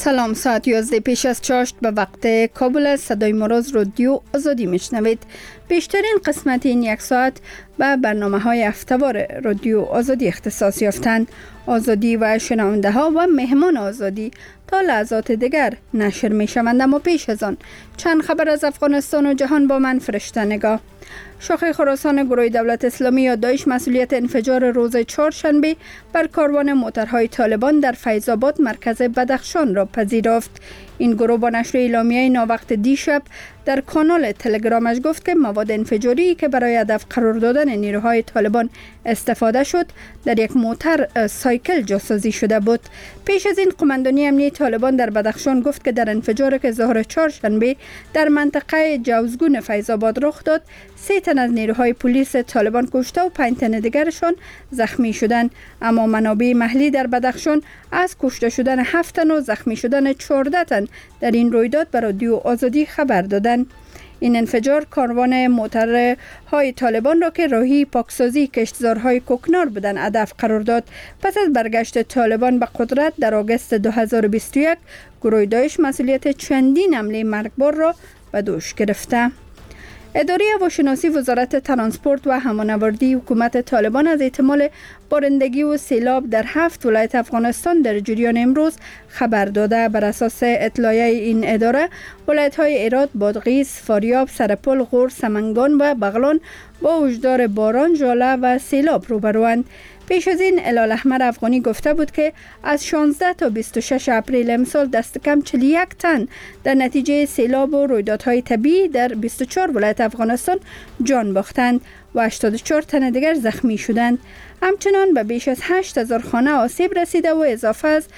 سلام، ساعت 11 پیش از چاشت به وقت کابل است. صدای مراز رادیو آزادی میشنوید. بیشترین قسمت این یک ساعت به برنامه های هفته‌وار رادیو آزادی اختصاص یافتند. آزادی و شنونده ها و مهمان آزادی تا لحظات دیگر نشر می شوند. اما پیش از آن چند خبر از افغانستان و جهان با من فرشته نگاه. شاخه خراسان گروه دولت اسلامی یا داعش مسئولیت انفجار روز چهارشنبه بر کاروان موترهای طالبان در فیض آباد مرکز بدخشان را پذیرفت. این گروه با نشر اعلامیه ناوقت دیشب در کانال تلگرامش گفت که مواد انفجاری که برای هدف قرار دادن نیروهای طالبان استفاده شد در یک موتر سایکل جاسازی شده بود. پیش از این قماندانی امنیتی طالبان در بدخشان گفت که در انفجاری که ظهر چهارشنبه در منطقه جوزگون فیض آباد رخ داد 3 تن از نیروهای پلیس طالبان کشته و 5 تن دیگرشان زخمی شدند. اما منابع محلی در بدخشان از کشته شدن 7 تن و زخمی شدن 14 تن در این رویداد به رادیو آزادی خبر دادند. این انفجار کاروان موترهای طالبان را که راهی پاکسازی کشتزارهای کوکنار بودند هدف قرار داد. پس از برگشت طالبان به قدرت در آگوست 2021 گروه داعش مسئولیت چندین حمله مرگبار را به دوش گرفته. اداره هواشناسی وزارت ترانسپورت و همانوردی حکومت طالبان از احتمال بارندگی و سیلاب در 7 ولایت افغانستان در جریان امروز خبر داده. بر اساس اطلاعیه این اداره ولایت‌های هرات، بادغیس، فاریاب، سرپل، غور، سمنگان و بغلان با هشدار باران، ژاله و سیلاب روبروند. پیش از این هلال احمر افغانی گفته بود که از 16 تا 26 اپریل امسال دست کم 41 تن در نتیجه سیلاب و رویدادهای طبیعی در 24 ولایت افغانستان جان باختند و 84 تن دیگر زخمی شدند. همچنان به بیش از 8000 خانه آسیب رسیده و اضافه از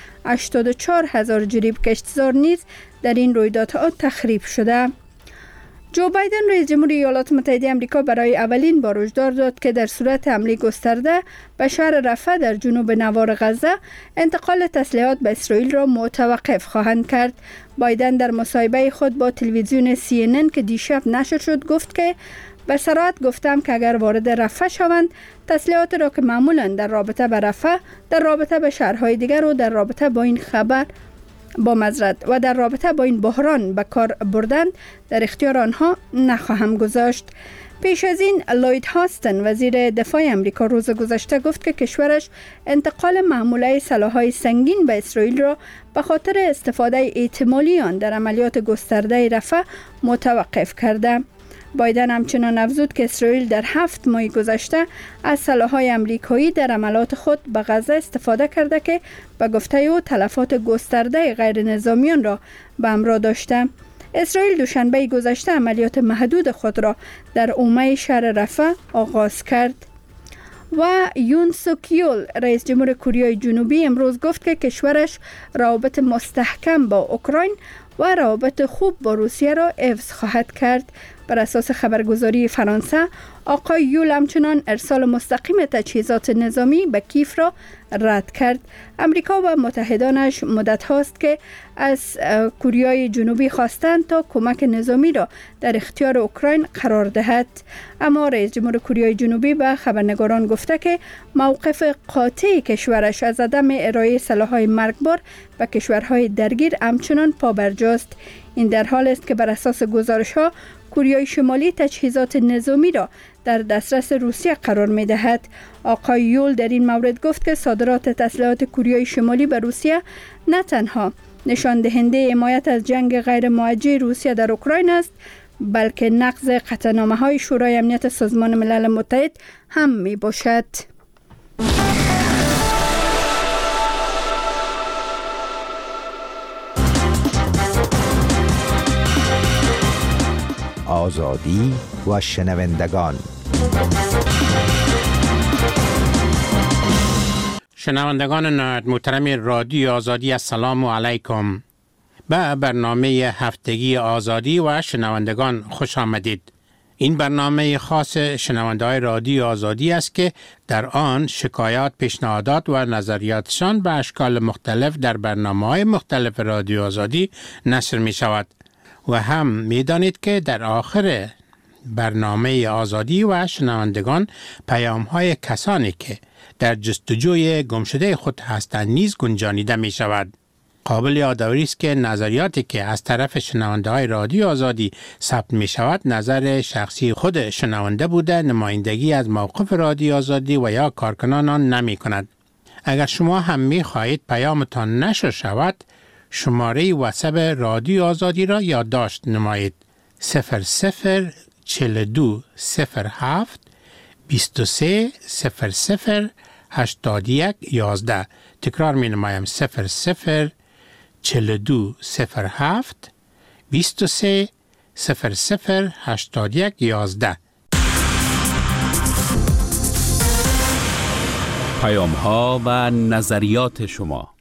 84000 جریب کشتزار نیز در این رویدادها تخریب شده. جو بایدن رئیس جمهور ایالات متحده آمریکا برای اولین بار هشدار داد که در صورت حمله گسترده به شهر رفح در جنوب نوار غزه انتقال تسلیحات به اسرائیل را متوقف خواهند کرد. بایدن در مصاحبه خود با تلویزیون CNN که دیشب نشر شد گفت که به صراحت گفتم که اگر وارد رفح شوند تسلیحات را که معمولا در رابطه به رفح، در رابطه به شهرهای دیگر و در رابطه با این خبر و در رابطه با این بحران به کار بردن در اختیار آنها نخواهم گذاشت. پیش از این لوید هاستن وزیر دفاع امریکا روز گذشته گفت که کشورش انتقال محموله سلاح‌های سنگین به اسرائیل را به خاطر استفاده احتمالی آن در عملیات گسترده رفح متوقف کرده. بایدن همچنان افزود که اسرائیل در 7 ماه گذشته از سلاح‌های آمریکایی در عملیات خود به غزه استفاده کرده که به گفته او تلفات گسترده غیر نظامیان را به همراه داشته. اسرائیل دوشنبه گذشته عملیات محدود خود را در حومه شهر رفح آغاز کرد. و یون سوک یول رئیس جمهور کره جنوبی امروز گفت که کشورش روابط مستحکم با اوکراین و روابط خوب با روسیه را حفظ خواهد کرد. بر اساس خبرگزاری فرانسه آقای یول همچنان ارسال مستقیم تجهیزات نظامی به کیف را رد کرد. امریکا و متحدانش مدت هاست که از کره جنوبی خواستند تا کمک نظامی را در اختیار اوکراین قرار دهد. اما رئیس جمهور کره جنوبی به خبرنگاران گفته که موقف قاطع کشورش از عدم ارائه سلاح‌های مرگبار به کشورهای درگیر همچنان پابرجاست. این در حال است که بر اساس گزارش‌ها کره شمالی تجهیزات نظامی را در دسترس روسیه قرار می‌دهد. آقای یول در این مورد گفت که صادرات تسلیحات کره شمالی به روسیه نه تنها نشان دهنده حمایت از جنگ غیر موجه روسیه در اوکراین است، بلکه نقض قطعنامه‌های شورای امنیت سازمان ملل متحد هم می‌باشد. آزادی و شنوندگان. شنوندگان محترم رادیو آزادی، السلام علیکم. به برنامه هفتگی آزادی و شنوندگان خوش آمدید. این برنامه خاص شنونده‌های رادیو آزادی است که در آن شکایات، پیشنهادات و نظریاتشان به اشکال مختلف در برنامه‌های مختلف رادیو آزادی نشر می شود. و هم می دانید که در آخر برنامه آزادی و شنوندگان پیام‌های کسانی که در جستجوی گمشده خود هستند نیز گنجانیده می شود. قابل یادآوری است که نظریاتی که از طرف شنونده های رادیو آزادی ثبت می شود نظر شخصی خود شنونده بوده، نمایندگی از موقف رادیو آزادی و یا کارکنان آن نمی کند. اگر شما هم می خواهید پیامتان نشر شود، شماره واتساپ رادیو آزادی را یادداشت نمایید: 004207 23 00 81 11. تکرار می نمایم: 004207 23 00 81 11. پیام ها و نظریات شما.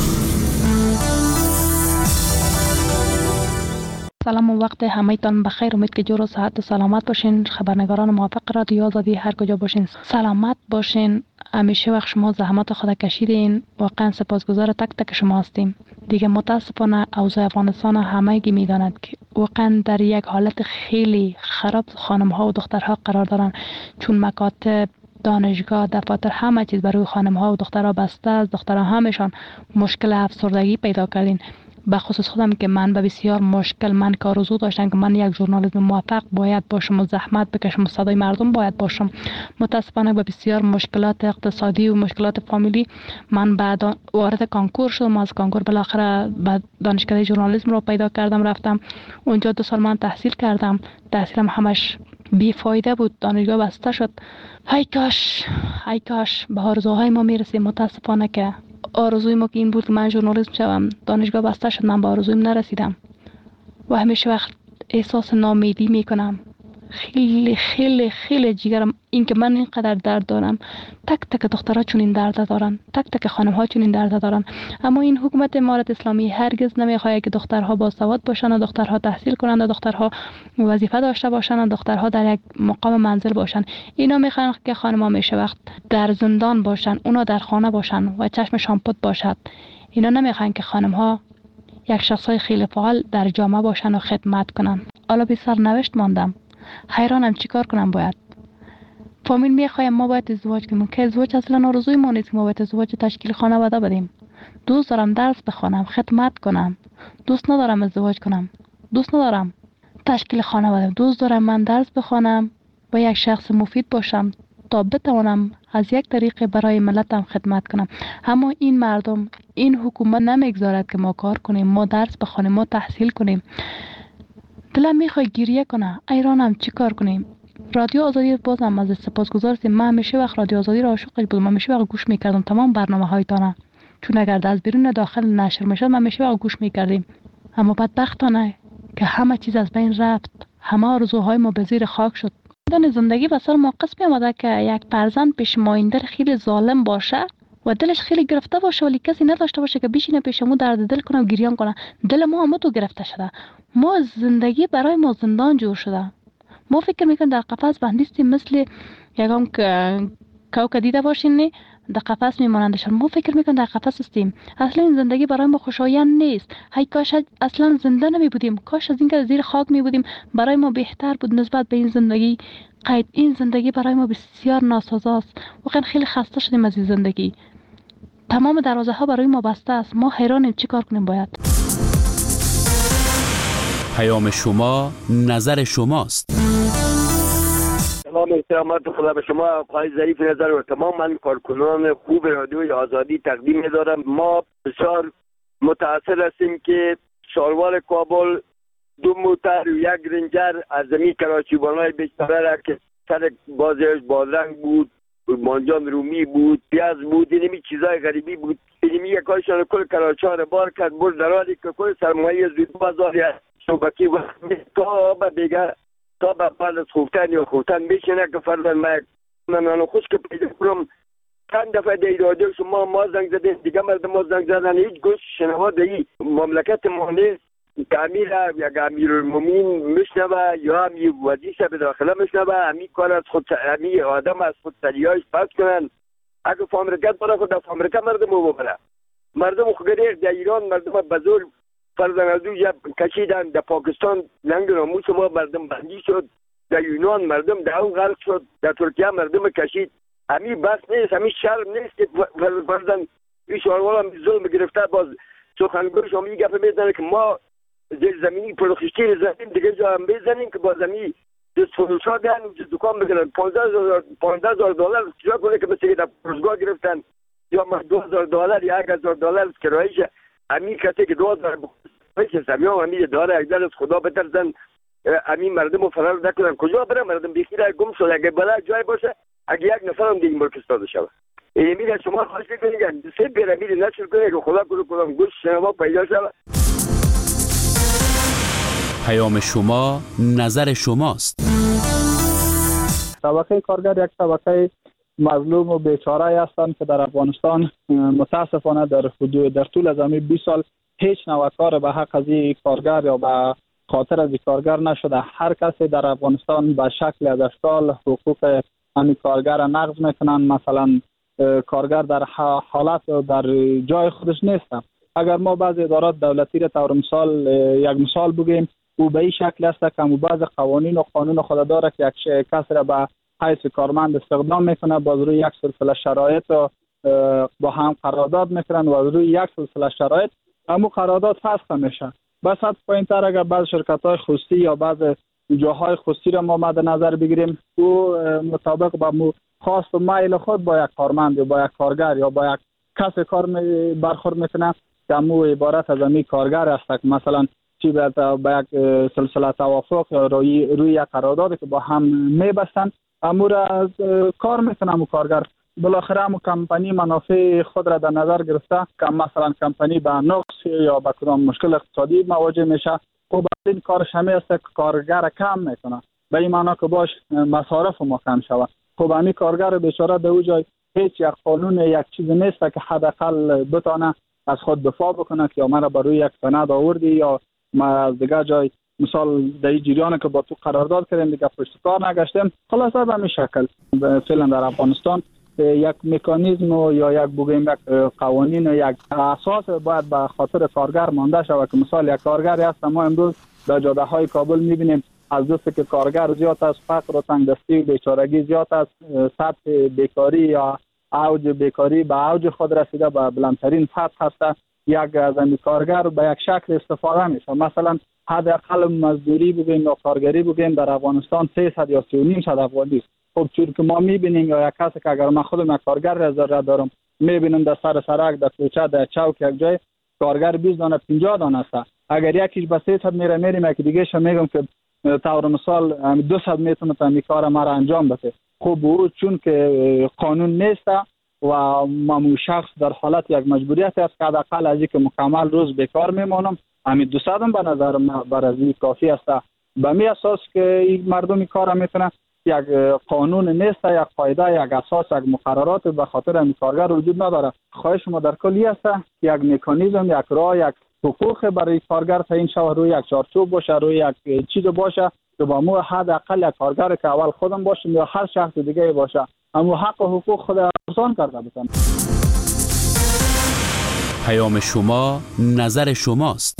سلام و وقت همه‌تان بخیر. امید که جور و صحت و سلامت باشین. خبرنگاران موافق رادیو آزادی هر کجا باشین سلامت باشین. همیشه وقت شما زحمت خود کشیدین. واقعا سپاسگزار تک تک شما هستیم. دیگه متاسفانه اوضاع افغانستان همگی میداند که واقعا در یک حالت خیلی خراب خانم ها و دخترها قرار دارن، چون مکاتب، دانشگاه، دفاتر، همه چیز برای خانم ها و دخترها بسته است. دخترها همشان مشکل افسردگی پیدا کردین. به خصوص خودم که من به بسیار مشکل، من که آرزو داشتم که من یک ژورنالیست موفق باید باشم و زحمت بکشم و صدای مردم باید باشم. متاسفانه به بسیار مشکلات اقتصادی و مشکلات فامیلی من بعد وارد کانکور شدم. از کانکور بالاخره به دانشکده ژورنالیسم رو پیدا کردم، رفتم اونجا 2 سال من تحصیل کردم. تحصیلم همش بی فایده بود، دانشگاه بسته شد. ای کاش به آرزوهای ما میرسیم. متاسفانه که آرزوی ما که این بود که من ژورنالیست شوم، دانشگاه بسته شد، من به آرزویم نرسیدم و همیشه وقت احساس ناامیدی میکنم. خیلی خیلی خیلی جیگرم این که من اینقدر درد دارم. تک تک دخترها چون این درد دارن، تک تک خانم ها چون این درد دارن. اما این حکومت امارت اسلامی هرگز نمیخواد که دخترها باسواد باشن و دخترها تحصیل کنند و دخترها وظیفه داشته باشن و دخترها در یک مقام منزل باشن. اینا میخوان که خانم ها میشه وقت در زندان باشن، اونا در خانه باشن و چشمشان پد باشد. اینا نمیخوان که خانم ها یک شخصای خیلی فعال در جامعه باشن و خدمت کنن. حالا بی سرنوشت ماندم، حیرانم چیکار کنم. باید فامیل میخوایم ما باید ازدواج کنیم که ازدواج اصلا آرزوی ما نیست که ما باید ازدواج تشکیل خانواده بدیم. دوست دارم درس بخونم، خدمت کنم. دوست ندارم ازدواج کنم، دوست ندارم تشکیل خانواده. دوست دارم من درس بخونم و یک شخص مفید باشم تا بتوانم از یک طریق برای ملتم خدمت کنم. اما این مردم، این حکومت نمیگذارد که ما کار کنیم، ما درس بخونیم، ما تحصیل کنیم. دلم میخواد گریه کنه. ایرانم چی کار کنیم؟ رادیو آزادی بازم از سپاسگزار هستیم. من همیشه وقت رادیو آزادی را عاشقش بودم، همیشه وقت گوش میکردم تمام برنامه هایتان، چون اگر از بیرون داخل نشر میشد من همیشه وقت گوش میکردیم. اما بدبختانه که همه چیز از بین رفت، همه آرزوهای ما به زیر خاک شد. دن زندگی به سر ما قسمی آمده که یک فرزند پیش مایندر خیلی ظالم باشه و دلش خیلی گرفته باشه، ولی کسی نداشته باشه که بشینه پیشمون درد دل کنه و گریان کنه. دل ما هم تو گرفته شده. ما زندگی برای ما زندان جور شده. ما فکر میکنیم در قفس بندیستیم، مثل یکم کوکا دیده باشین نه در قفس میمانندشان. ما فکر میکنیم در قفس هستیم. اصلا این زندگی برای ما خوشایند نیست. هی کاش اصلا زنده نمی بودیم، کاش از اینکه زیر خاک می بودیم برای ما بهتر بود نسبت به این زندگی. قید این زندگی برای ما بسیار ناسازاست. واقعا خیلی خسته شدیم از این زندگی. تمام دروازه ها برای ما بسته است. ما حیرانیم چی کار کنیم. باید پیام شما نظر شماست. سلام، احترامات خدا به شما آقای ظریف نظر و تمام من کارکنان خوب رادیوی آزادی تقدیم می‌دارم. ما بسیار متأثر هستیم که شاروار کابل 2 موتر و 1 رنجر از زمین کراچی‌بانای بیچاره را که سر بازیش بادرنگ بود، مانجان رومی بود، پیاز بود، اینمی چیزای غریبی بود. اینمی یکایشان کل کراچی‌ها را بار کرد، برد در حالی که کل سرمایه زود بازار شبکی و تا به دیگه تا به بعد از خوفتن یا خوفتن میشنه که فرضاً من خوش که پیدا کنم چند دفعه در رادیو شما ما زنگ زدین، دیگه مردم ما زنگ زدن، هیچ گوش شنوا در مملکت ما نیست که امیر یا امیرالمومنین میشنوه یا همی وزیر به داخله میشنوه، همی کار از خود، همی آدم از خود سریعایش پس کنن. اگه فامرکت برای خود از فامرکت مردم رو ببره، مردم خودگریخ در ایران مردم بزرگ فرزن از دو جب کشیدن. در پاکستان ننگ ناموس ما مردم بندی شد، در یونان مردم در اون غرق شد، در ترکیه مردم کشید. همی بس نیست، همی شرم نیست که فرزن این شاروال هم ظلم گرفته باز سخنگوی شما این گپ میزنه که ما زیر زمینی پرخشتی زمین دیگه جا هم بزنیم که با زمین جز فروشا بیان جز دکان بگیرن 15,000 دلار چرا کنه که مثل در پرزگاه گرفتن یا ما 2,000 دلار یا 1,000 دلار کرایش همین کسی که 2,000 پیش سمیام همین داره اگر از خدا بترسن همین مردم رو فرار نکنن کجا برن مردم بیخیره گم شد اگه بلا جای باشه اگه یک نفر هم دیگه ملک استاده شود میگه شما خواهش میکنید سه پیرامید نشر کنید که خدا کدوم گوش شما پیدا شود. پیام شما نظر شماست. طبقه کارگر یک طبقه مظلوم و بیچاره هستند که در افغانستان متاسفانه در طول از 20 سال هیچ نوع کار به حق از این کارگر یا به خاطر از این کارگر نشده. هر کسی در افغانستان به شکل از اشکال حقوق همین کارگر را نقض میکنن. مثلا کارگر در حالت در جای خودش نیست. اگر ما بعض ادارات دولتی را طور مثال یک مثال بگیم او به این شکل است که بعض قوانین و قانون خود داره که یک کس را به حیث کارمند استخدام میکنه باز روی یک سلسله شرایط با هم قرارداد میکنن و روی یک سلسله شرایط همون قرارداد فسخ میشه. بس حد پایین‌تر اگر بعض شرکت‌های خصوصی یا بعض جاهای خصوصی را ما مد نظر بگیریم او مطابق با خواست و میل خود با یک کارمند یا با یک کارگر یا با یک کس کار برخورد میکنه که همون عبارت از همین کارگر است که مثلا چی به یک سلسله توافق روی یک قرارداد که با هم میبستن امور از کار میکنه همون کارگر. بالاخره همون کمپانی منافع خود را در نظر گرفته که مثلا کمپانی به نقص یا به کدام مشکل اقتصادی مواجه میشه خب این کارش همه است که کارگر کم میکنه به این معنی که باش مصارف ما کم شود. خب همین کارگر بیچاره در اونجای هیچ یک قانون یک چیز نیست که حداقل بتونه از خود دفاع بکنه که ما را برای یک سند آوردی یا ما از دیگه جای مثال در این جریان که با تو قرارداد کردیم دیگه پشت کار نگشتیم. خلاصه به همین شکل فعلا در افغانستان یک مکانیزم یا یک بگیم یک قوانین یک اساس باید به خاطر کارگر مانده شود که مثال یک کارگری هست ما امروز در جاده های کابل میبینیم از دست که کارگر زیاد است فقر و تنگدستی و بیچارگی زیاد است سطح بیکاری یا اوج بیکاری به اوج خود رسیده به بلندترین سطح هست. یک از این کارگر به یک شکل استفاده میشه. مثلا حداقل مزدوری بگیم یا کارگری بگیم در افغانستان 300 یا 3.5 افغانی است. خب چون که ما میبینیم یا یک کسی که اگر من خودم یک کارگر را دارم میبینم در سر سرک در کوچه در چوک یک جای کارگر 20 دانه 50 دانه است. اگر یکیش به 300 میریم یک دیگه ش میگم که طور مثال 200 میتونه تا کار ما را انجام بده. خب او چون که قانون نیست و ما شخص در حالت یک مجبوریت است که حداقل از اینکه مکمل روز بیکار میمونم همین 200 به نظر من برای کافی است. به می اساس که این مردم کار میتونه یک قانون نیست یک قاعده یک اساس یک مقررات به خاطر این کارگر وجود نداره. خواهش ما در کلی است یک مکانیزم یک راه یک حقوق برای کارگر تعیین شود روی یک چارچوب باشه روی یک چیز باشه که با مو حداقل یک کارگر که اول خودم باشم یا هر شخص دیگه باشه اما حق و حقوق خود ارزان کرده بتن. پیام شما نظر شماست.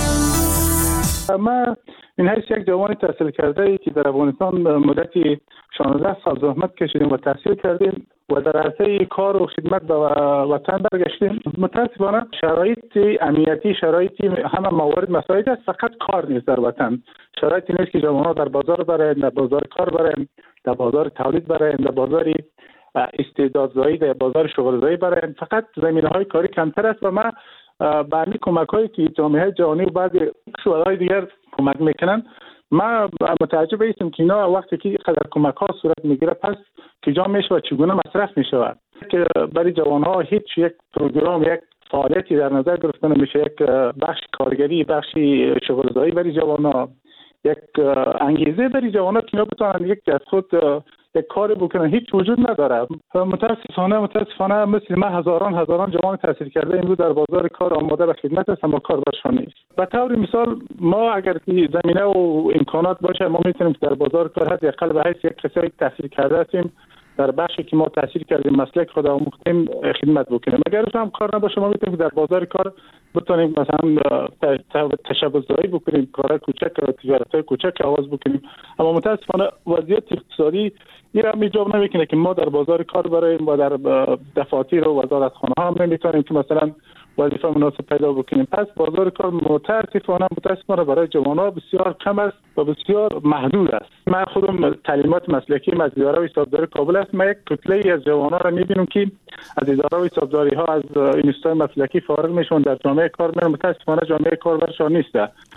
ما این حیث یک جوان تحصیل کرده که در افغانستان مدتی 16 سال زحمت کشیدیم و تحصیل کردیم و در عرصه کار و خدمت به وطن برگشتیم. متاسفانه شرایط امنیتی شرایطی همه موارد مساعد است فقط کار نیست در وطن. شرایطی نیست که جوانان در بازار برن در بازار کار برن در بازار تولید برن در بازار استعدادزایی در بازار شغلزایی برن. فقط زمینه‌های کاری کمتر است و ما به همین کمک‌هایی که جامعه جهانی و بعضی شورای دیگر کمک میکنن ما متعجب هستیم که اینا وقتی که قدر کمک‌ها صورت میگیره پس کجا میشه و چگونه مصرف میشود که برای جوان‌ها هیچ یک پروگرام یک فعالیتی در نظر گرفته نمیشه. یک بخش کارگری بخشی شغلزایی برای جوان‌ها یک انگیزه برای جوان‌ها که اینا بتونن یک از خود یک کاری بکنن هیچ وجود نداره. متاسفانه مثل ما هزاران جوان تحصیل کرده امروز در بازار کار آماده به خدمت هستن اما کار برشان نیست. به طور مثال ما اگر زمینه و امکانات باشه ما میتونیم در بازار کار حداقل به حیث یک کسی تحصیل کرده هستیم در بخشی که ما تحصیل کردیم مسلک خود آموختیم خدمت بکنیم. اگر هم کار نباشه ما میتونیم در بازار کار بتونیم مثلا تشبث‌زایی بکنیم کارهای کوچک و تجارت‌های کوچک آغاز بکنیم. اما متاسفانه وضعیت اقتصادی این هم ایجاب نمیکنه که ما در بازار کار براییم و در دفاتر و وزارتخانه ها هم نمیتونیم که مثلا وظیفه مناسب پیدا بکنیم. پس بازار کار متاسفانه برای جوانان بسیار کم است و بسیار محدود است. من خودم تعلیمات مسلکی از اداره حسابداری کابل است. من یک کتله از جوانان را میبینم که از اداره حسابداری ها از اینستای مسلکی فارغ میشون در جامعه کار میرن. متاسفانه جامعه کار برشان نیست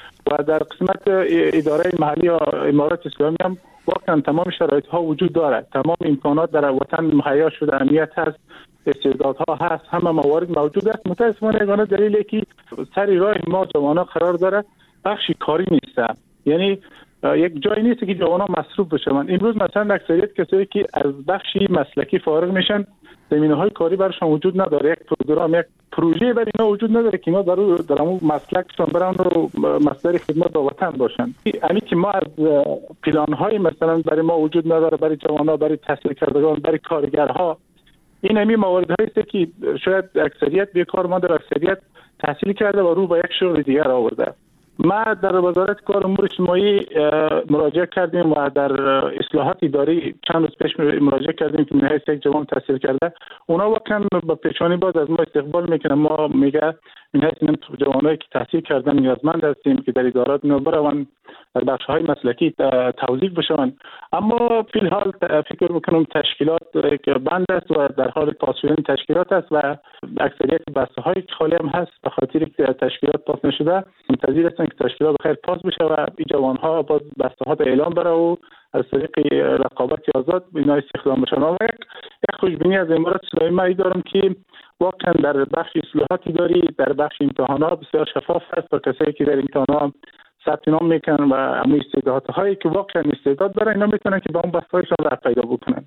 و در قسمت اداره محلی یا امارات اسلامی هم واقعا تمام شرایط ها وجود دارد. تمام امکانات در وطن مهیا شده، امنیت هست، استعدادها هست، همه موارد موجود است. متاسفانه یگانه دلیلی که سر راه ما جوانان قرار داره بخشی کاری نیست. یعنی یک جایی نیست که جوانان مصروف بشن. امروز مثلا اکثریت کسایی که از بخشی مسلکی فارغ میشن زمینه‌های کاری برشان وجود نداره. یک پروگرام، یک پروژه برای اینا وجود نداره که اینا در اون مسلکشون برن و مصدر خدمت به وطن باشن. یعنی که ما از پلان‌های مثلا برای ما وجود نداره، برای جوانان، برای تحصیل کردگان، برای کارگرها. این همین مواردهایی است که شاید اکثریت بیکار مانده، اکثریت تحصیل کرده و رو به یک شغل دیگر آورده. ما در وزارت کار امور اجتماعی مراجعه کردیم و در اصلاحات اداری چند روز پیش مراجعه کردیم که نهایت یک جوان تحصیل کرده. اونا واقعا با پیشانی باز از ما استقبال میکنن. ما میگه نهایت این جوانایی که تحصیل کردن نیازمند هستیم که در ادارات اینا برون در بخش‌های مسلکی توظیف بشن. اما فی الحال فکر میکنم تشکیلات که بند است و در حال پاس شدن تشکیلات است و اکثریت بسته‌های خالی هم هست به خاطر که تشکیلات پاس نشده. منتظر هستن که تشکیلات بخیر پاس بشه و این جوان‌ها باز بسته‌ها به اعلام بره و از طریق رقابت آزاد اینا استخدام بشن. و یک خوشبینی از امارات اسلامی ما دارم که واقعا در بخش اصلاحات اداری، در بخش امتحانات بسیار شفاف است و کسایی که در امتحانات ثبت نام میکنن و همون استعدادهایی که واقعا استعداد دارن اینا میتونن که با اون بسته‌هایشون راه پیدا بکنن.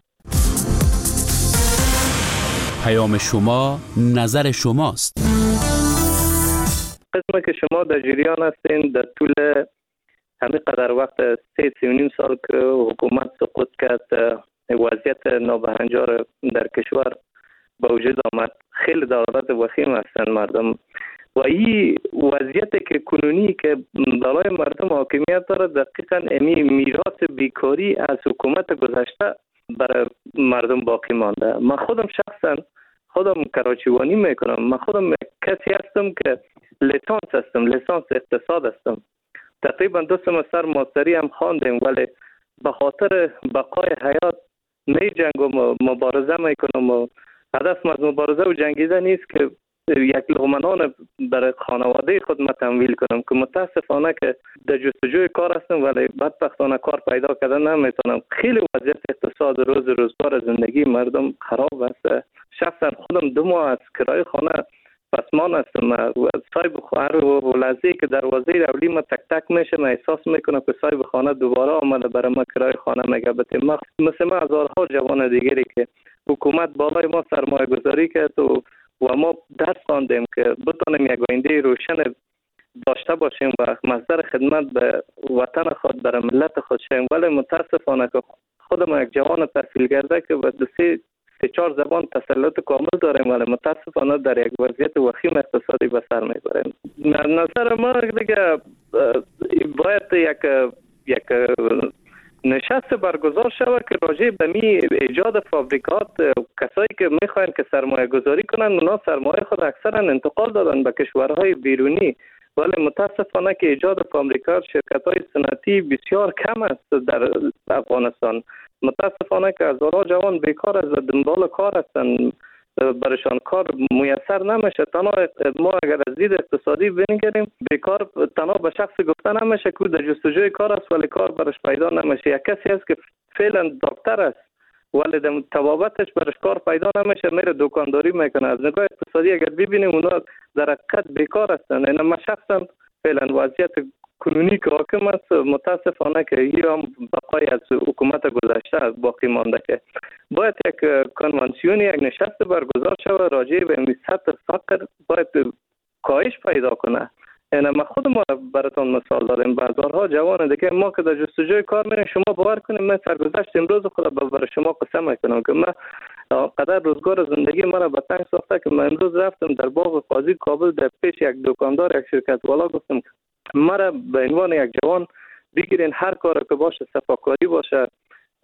پیام شما نظر شماست. قسمه که شما در جریان هستین در طول همین قدر وقت 3.5 سال که حکومت سقوط کرد، وضعیت نابهنجار در کشور به وجود آمد. خیلی ضرورت وخیم هستند مردم و این وضعیت که کنونی که بالای مردم حاکمیت داره دقیقاً امی میراث بیکاری از حکومت گذشته برای مردم باقی مانده. من خودم شخصا کراچیوانی میکنم. من خودم کسی هستم که لیسانس اقتصاد هستم. تقریبا 2 سمستر ماستری هم خواندم ولی به خاطر بقای حیات می جنگ و مبارزه میکنم و هدف از مبارزه و جنگیدن نیست که یک لقمه نان برای خانواده خود تمویل کنم که متاسفانه که در جستجوی کار هستم ولی بدبختانه کار پیدا کردن نمیتونم. خیلی وضعیت اقتصاد روزگار زندگی مردم خراب است. شخصا خودم 2 ماه از کرایه خانه پسمان هستم و صاحب خواهر و لحظه‌ای که دروازه رولی ما تک تک میشه من احساس میکنم که صاحب خانه دوباره آمده برای ما کرایه خانه میگه. ما مثل ما هزارها جوان دیگری که حکومت بالای ما سرمایه گذاری کرد و ما درس خواندیم که بتونیم یک آینده روشن داشته باشیم و مصدر خدمت به وطن خود برای ملت خود شیم. ولی متاسفانه که خودم یک جوان تحصیل کرده که به 3-4 زبان تسلط کامل داریم ولی متاسفانه در یک وضعیت وخیم اقتصادی به سر میبریم. نظر ما دیگه باید یک نشست برگزار شود که راجع به ایجاد فابریکات کسایی که میخواین که سرمایه گذاری کنن اونا سرمایه خود اکثرا انتقال دادن به کشورهای بیرونی ولی متاسفانه که ایجاد فابریکات شرکت‌های صنعتی بسیار کم است در افغانستان. متاسفانه که هزارها جوان بیکار از دنبال کار هستند، برشان کار میسر نمیشه. تنها ما اگر از دید اقتصادی بنگریم بیکار تنها به شخص گفته نمیشه که در جستجوی کار است ولی کار برش پیدا نمیشه. یک کسی است که فعلا دکتر است ولی در تبابتش برش کار پیدا نمیشه میره دکانداری میکنه. از نگاه اقتصادی اگر ببینیم اونا در حقیقت بیکار هستند. این ما شخصا فعلا وضعیت کنونی که حاکم است متاسفانه که این هم بقای از حکومت گذشته باقی مانده که باید یک کنوانسیون یک نشست برگزار شود راجع به این سطح فقر باید کاهش پیدا کنه. یعنی ما خود ما براتون مثال داریم بازارها جوان دیگه ما که در جستجوی کار میریم شما باور کنیم من سرگذشت امروز خود برای شما قسم میکنم که من قدر روزگار زندگی مرا به تنگ ساخته که من امروز رفتم در باغ قاضی کابل در پیش یک دکاندار یک شرکت والا گفتم مرا به عنوان یک جوان بگیرین هر کاری که باشه صفاکاری باشه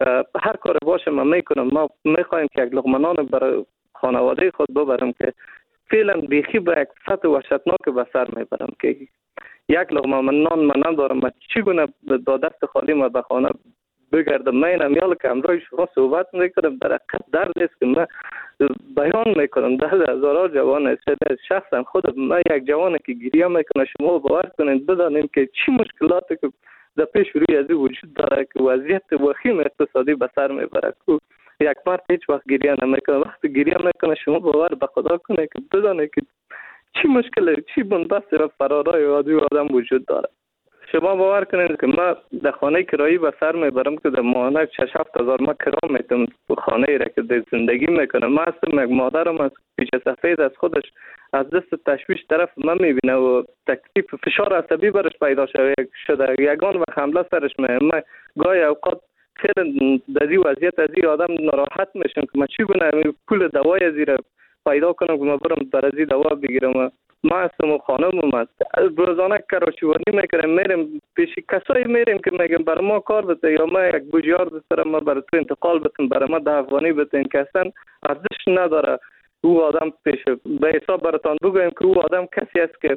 هر کار باشه ما میکنم. ما میخوایم که یک لقمه نان برای خانواده خود ببرم که فعلا بیخی با یک سطح وحشتناک به سر میبرم که یک لقمه نان من ندارم. من چگونه با دست خالی ما به خانه بگردم؟ من اینم که امروز شما صحبت میکنم در حقیقت درد است که من بیان میکنم. در هزارها جوان است. شخصا خود من یک جوانی که گریه میکنه، شما باور کنید بدانیم که چی مشکلاتی که در پیش روی از وجود داره که وضعیت وخیم اقتصادی به سر میبره. یک مرد هیچ وقت گریه نمیکنه. وقتی گریه میکنه شما باور به خدا کنه که بدانه که چی مشکل، چی بنبست و فرارای عادی آدم وجود داره. شما باور کنید که من در خانه کرایی به سر میبرم که در ماهانه 6-7 هزار ما کرا میتونم خانه را که در زندگی میکنم. من هستم یک مادرم از پیش سفید از خودش از دست تشویش طرف من میبینه و تکلیف فشار عصبی برش پیدا شده. یگان و حمله سرش من گاهی اوقات خیلی در این وضعیت از این آدم ناراحت میشم که من چی کنم پول دوای زیر پیدا کنم که من برم برای دوا بگیرم. ما هستم و خانمم هست. روزانه کراچوانی میکنم، میرم پیش کسایی میریم که میگم برای ما کار بده یا ما یک بوجیار دسترم ما برای تو انتقال بتن برای ما 10 افغانی بتن که اصلا ارزش نداره. او آدم پیش به حساب براتان بگویم که او آدم کسی است که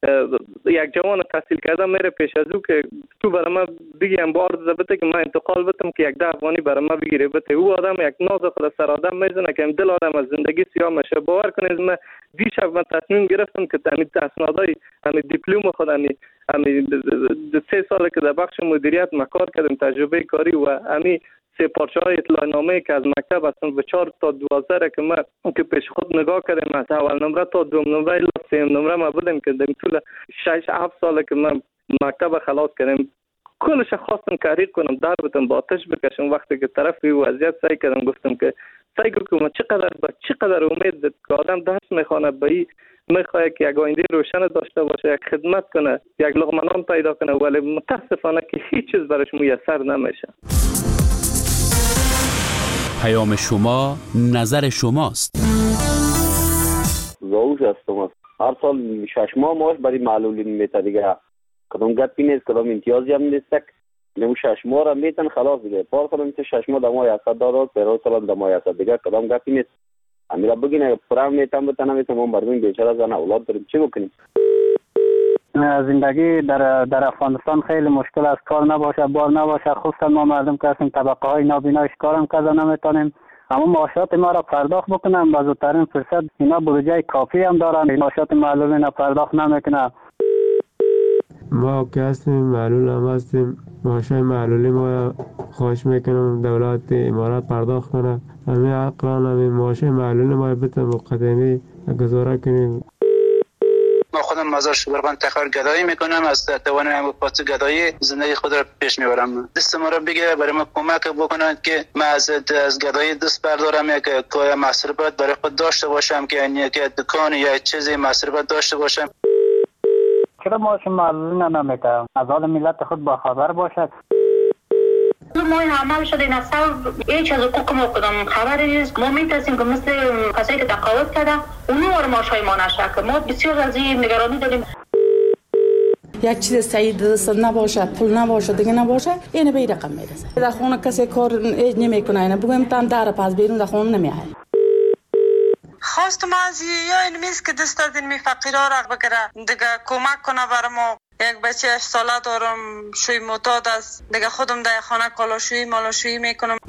یک جوان تحصیل کرده میره پیش از او که تو برای ما بگیم بار بده که من انتقال بتم که یک 10 افغانی برای ما بگیره بده. او آدم یک ناز خود سر آدم میزنه که دل آدم از زندگی سیاه میشه. باور کنید من دیشب من تصمیم گرفتم که همین اسنادای همین دیپلم خود همین 3 سال که در بخش مدیریت ما کار کردم تجربه کاری و همین 3 پارچه‌های اطلاعنامه که از مکتب هستن و 4 تا 12 که ما که پیش خود نگاه کردیم از اول نمره تا دوم نمره الی سوم نمره ما بودیم که در طول 6-7 سال که من مکتب خلاص کردم کلش خواستم کاری کنم در بتم با آتش بکشم. وقتی که طرف وضعیت سعی کردم گفتم که سعی کنم چقدر امید که آدم درس میخونه به میخواد که یک آینده روشن داشته باشه، یک خدمت کنه، یک لقمه نان پیدا کنه، ولی متاسفانه که هیچ چیز برش میسر نمیشه. پیام شما نظر شماست. زوج هستم. هر سال 6 ماه معاش برای معلولین میته دیگه. کدام گپی نیست، کدام امتیازی هم نیست. نمو 6 ماه را میتن خلاص دیگه. پار کنم که 6 ماه دمای 100 دلار، پیرو سال دمای 100 دیگه کدام گپی نیست. امیرا بگین پرام میتم بتنم من بردیم بیچاره زن اولاد داریم چی بکنیم؟ زندگی در افغانستان خیلی مشکل است. کار نباشه، بار نباشه، خصوصا ما مردم که هستیم طبقه های نابینایش کارم کرده نمیتونیم. اما معاشات ما را پرداخت بکنم با زودترین فرصت. اینا بودجه کافی هم دارن، معاشات معلولین را پرداخت نمیکنه. ما که هستیم معلول هم هستیم، معاشای معلولی ما خواهش میکنم دولت امارات پرداخت کنه. همین اقران همین معاشای معلولی ما بتن مقدمی گزاره کنیم. ما خودم مزار شبرغان تخار گدایی میکنم، از توانم پاس گدایی زندگی خود را پیش میبرم. دست ما را بگیره برای ما کمک بکنند که من از گدایی دست بردارم، یک کار مصرفات برای خود داشته باشم که یعنی که دکان یا چیزی مصرفات داشته باشم. چرا معاش معلولین نمیکنم؟ از حال ملت خود با خبر باشد. ما عمل شده نفسه هیچ از حقوق ما کدام خبری نیست. ما میترسیم که مثل کسایی که تقاعد کرده اونو وارد معاشای ما نشه که ما بسیار از این نگرانی داریم. یک چیز سعید دست نباشه، پول نباشه، دیگه نباشه، اینه به این رقم میرسه. در خونه کسی کار ایج نمیکنه، اینه بگویم تام در پس بیرون در خونه نمیای. خواست ما از یا این میز که دست از این فقیرها را بگیره دیگه کمک کنه برای ما. یک بچه 8 ساله دارم، شوی معتاد است دیگه، خودم در خانه کالاشویی مالاشویی میکنم.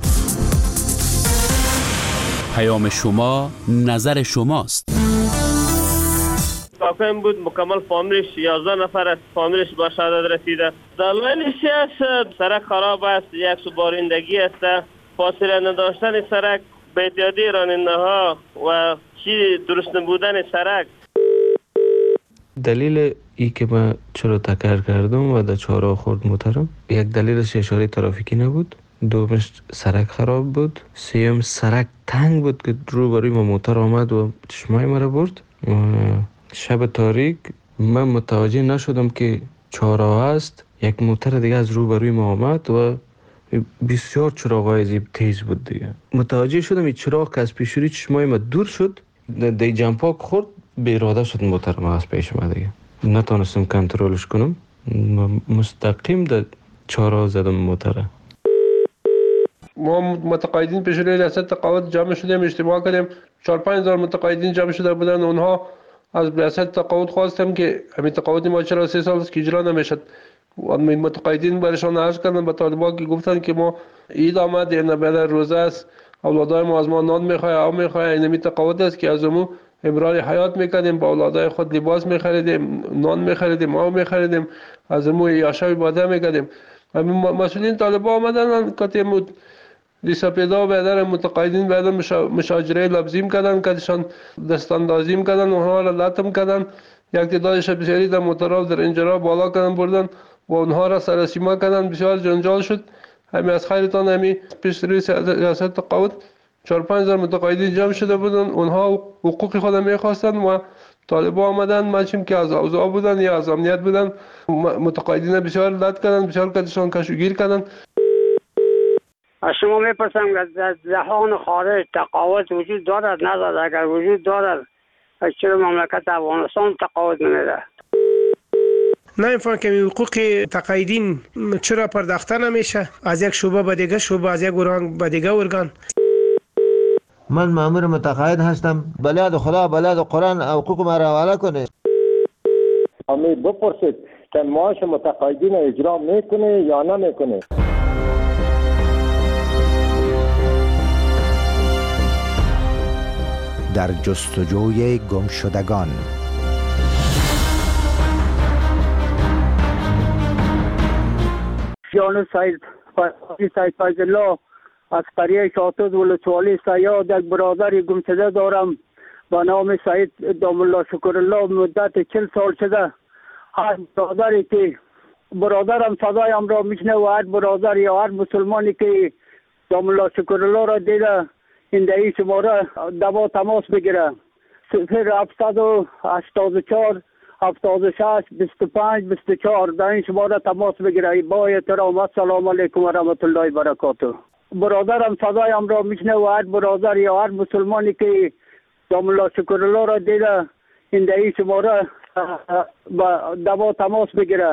پیام شما نظر شماست. ساکن بود مکمل فامیلش 11 نفر است، فامیلش به شهادت رسیده. دلایلش است سرک خراب است، یک سوبارندگی است، فاصله نداشتن سرک، بی‌احتیاطی راننده ها و چی درست نبودن سرک. دلیل ای که من چرا تکرار کردم و در چهارراه خورد محترم، یک دلیلش اشاره ترافیکی نبود، دومش سرک خراب بود، سیوم سرک تنگ بود که روبروی ما موتر آمد و چشمای مرا برد. شب تاریک من متوجه نشدم که چهارراه است، یک موتر دیگه از روبروی ما آمد و بسیار چراغای زیب تیز بود دیگه. متوجه شدم این چراغ که از پیشوری چشمای ما دور شد، دی جمپاک خورد، به اراده شد موتر ما از پیش ما دیگه. نتونستم کنترلش کنم، مستقیم در چهارراه زدم موتره. ما متقاعدین پیش روی ریاست تقاعد جمع شدیم، اجتماع کردیم. 4-5 هزار متقاعدین جمع شده بودن. اونها از ریاست تقاعد خواستم که همین تقاعد ما چرا 3 سال است که اجرا نمیشد. متقاعدین برشان عرض کردن به طالبان که گفتن که ما عید آمد، این بعد روزه است، اولادای ما از ما نان میخواه، آب میخواه. این تقاعد است که از امو امرار حیات میکردیم، با اولادای خود لباس میخریدیم، نان میخریدیم، آب میخریدیم، از امو یاشای باده میکردیم. مسئولین طالبان آمدن که دیسپیدا و بیادر متقاعدین بیادر مشاجره لفظیم کردن، کدشان دستاندازیم کردن، اونها را لطم کردن. یک تعدادش بسیاری در موترها در اینجا بالا کردن بردن و اونها را سرسیما کردن. بسیار جنجال شد. همین از خیرتان همین پیش روی ریاست تقاعد 4-5 هزار متقاعدین جمع شده بودن. اونها حقوق خود میخواستن و طالبان آمدن، ماشیم که از اوضاع بودن یا از امنیت بودن، متقاعدین بسیار لط کردن، بسیار کدشان کشوگیر کردن. از شما میپرسم که در جهان خارج تقاعد وجود دارد ندارد؟ اگر وجود دارد چرا مملکت افغانستان تقاعد نمیده؟ نمیفهم که حقوق تقاعدین چرا پرداخته نمیشه از یک شعبه به دیگه شعبه، از یک ارگان به دیگه ارگان. من مامور متقاعد هستم، بلاد خدا بلاد قرآن حقوق ما را حواله کنه. امی بپرسید که معاش متقاعدین اجرا میکنه یا نمیکنه. در جستجوی گمشدگان. جان سید فیض الله از قریه شاطد ولسوالی سیاد یک برادر گمشده دارم با نام سید دام الله شکر الله. مدت 40 سال شده. هر برادری که برادرم صدایم را میشنه و هر برادر یا هر مسلمانی که دام الله شکر الله را دیده این دهی شماره دوا تماس بگیره. 0784 76 25 24 در این شماره تماس بگیره. با احترام السلام علیکم و رحمت الله و برکاته. برادرم صدایم را میشنه و هر برادر یا هر مسلمانی که دام الله شکر الله را دیده این دهی شماره دوا تماس بگیره.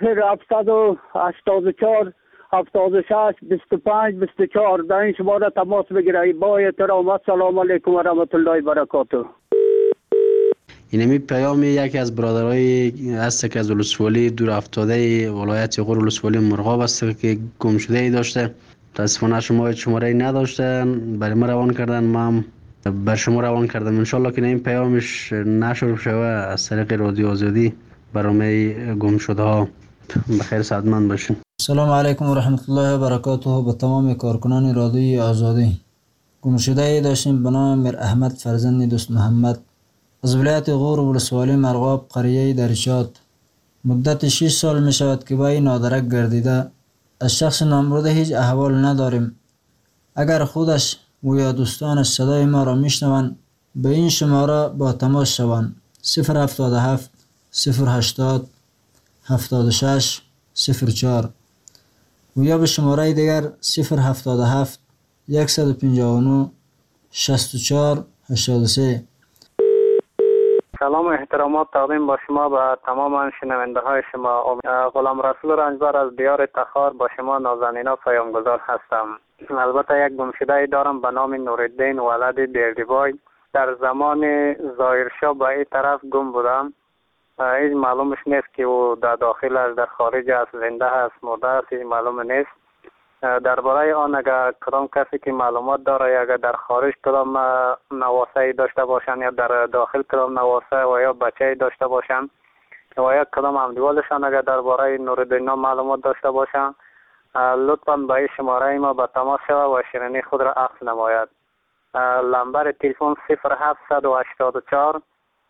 0784 76 25 24 در این شماره تماس بگیره. با احترام السلام علیکم و رحمت الله و برکاته. اینمی پیام یکی از برادرای هست که از ولسوالی دور افتاده ولایت غور ولسوالی مرغاب است که گم شده ای داشته. متاسفانه شماره نداشته، برای ما روان کردن، ما بر شما روان کردم. انشالله که این پیامش نشر شوه از طریق رادیو آزادی برای گم شده ها. بخیر سعادتمند باشین. سلام علیکم و رحمت الله و برکاته. به تمام کارکنان رادیوی آزادی. گم شده ای داشتیم به نام میر احمد فرزند دوست محمد از ولایت غور ولسوالی مرغاب قریه درشاد. مدت 6 سال می شود که با این نادرک گردیده. از شخص نامبرده هیچ احوال نداریم. اگر خودش و یا دوستانش صدای ما را میشنوند به این شماره با تماس شوند. 077 080 76 04 و یا به شماره دیگر 077 159 64 83. سلام و احترامات تقدیم با شما به تمام شنونده های شما. غلام رسول رنجبر از دیار تخار با شما نازنینا پیامگذار هستم. البته یک گمشده دارم به نام نورالدین ولد دیردیبای. در زمان ظاهرشاه به این طرف گم بودم. هیچ معلومش نیست که او در داخل است، در خارج است، زنده است، مرده است، هیچ معلوم نیست. درباره آن اگر کدام کسی که معلومات داره یا اگر در خارج کدام نواسه داشته باشن یا در داخل کدام نواسه و یا بچه داشته باشن و یا کدام همدیوالشان اگر درباره نورالدین معلومات داشته باشن لطفاً به این شماره ما به تماس شود و شیرینی خود را عکس نماید. لمبر تلفن 0784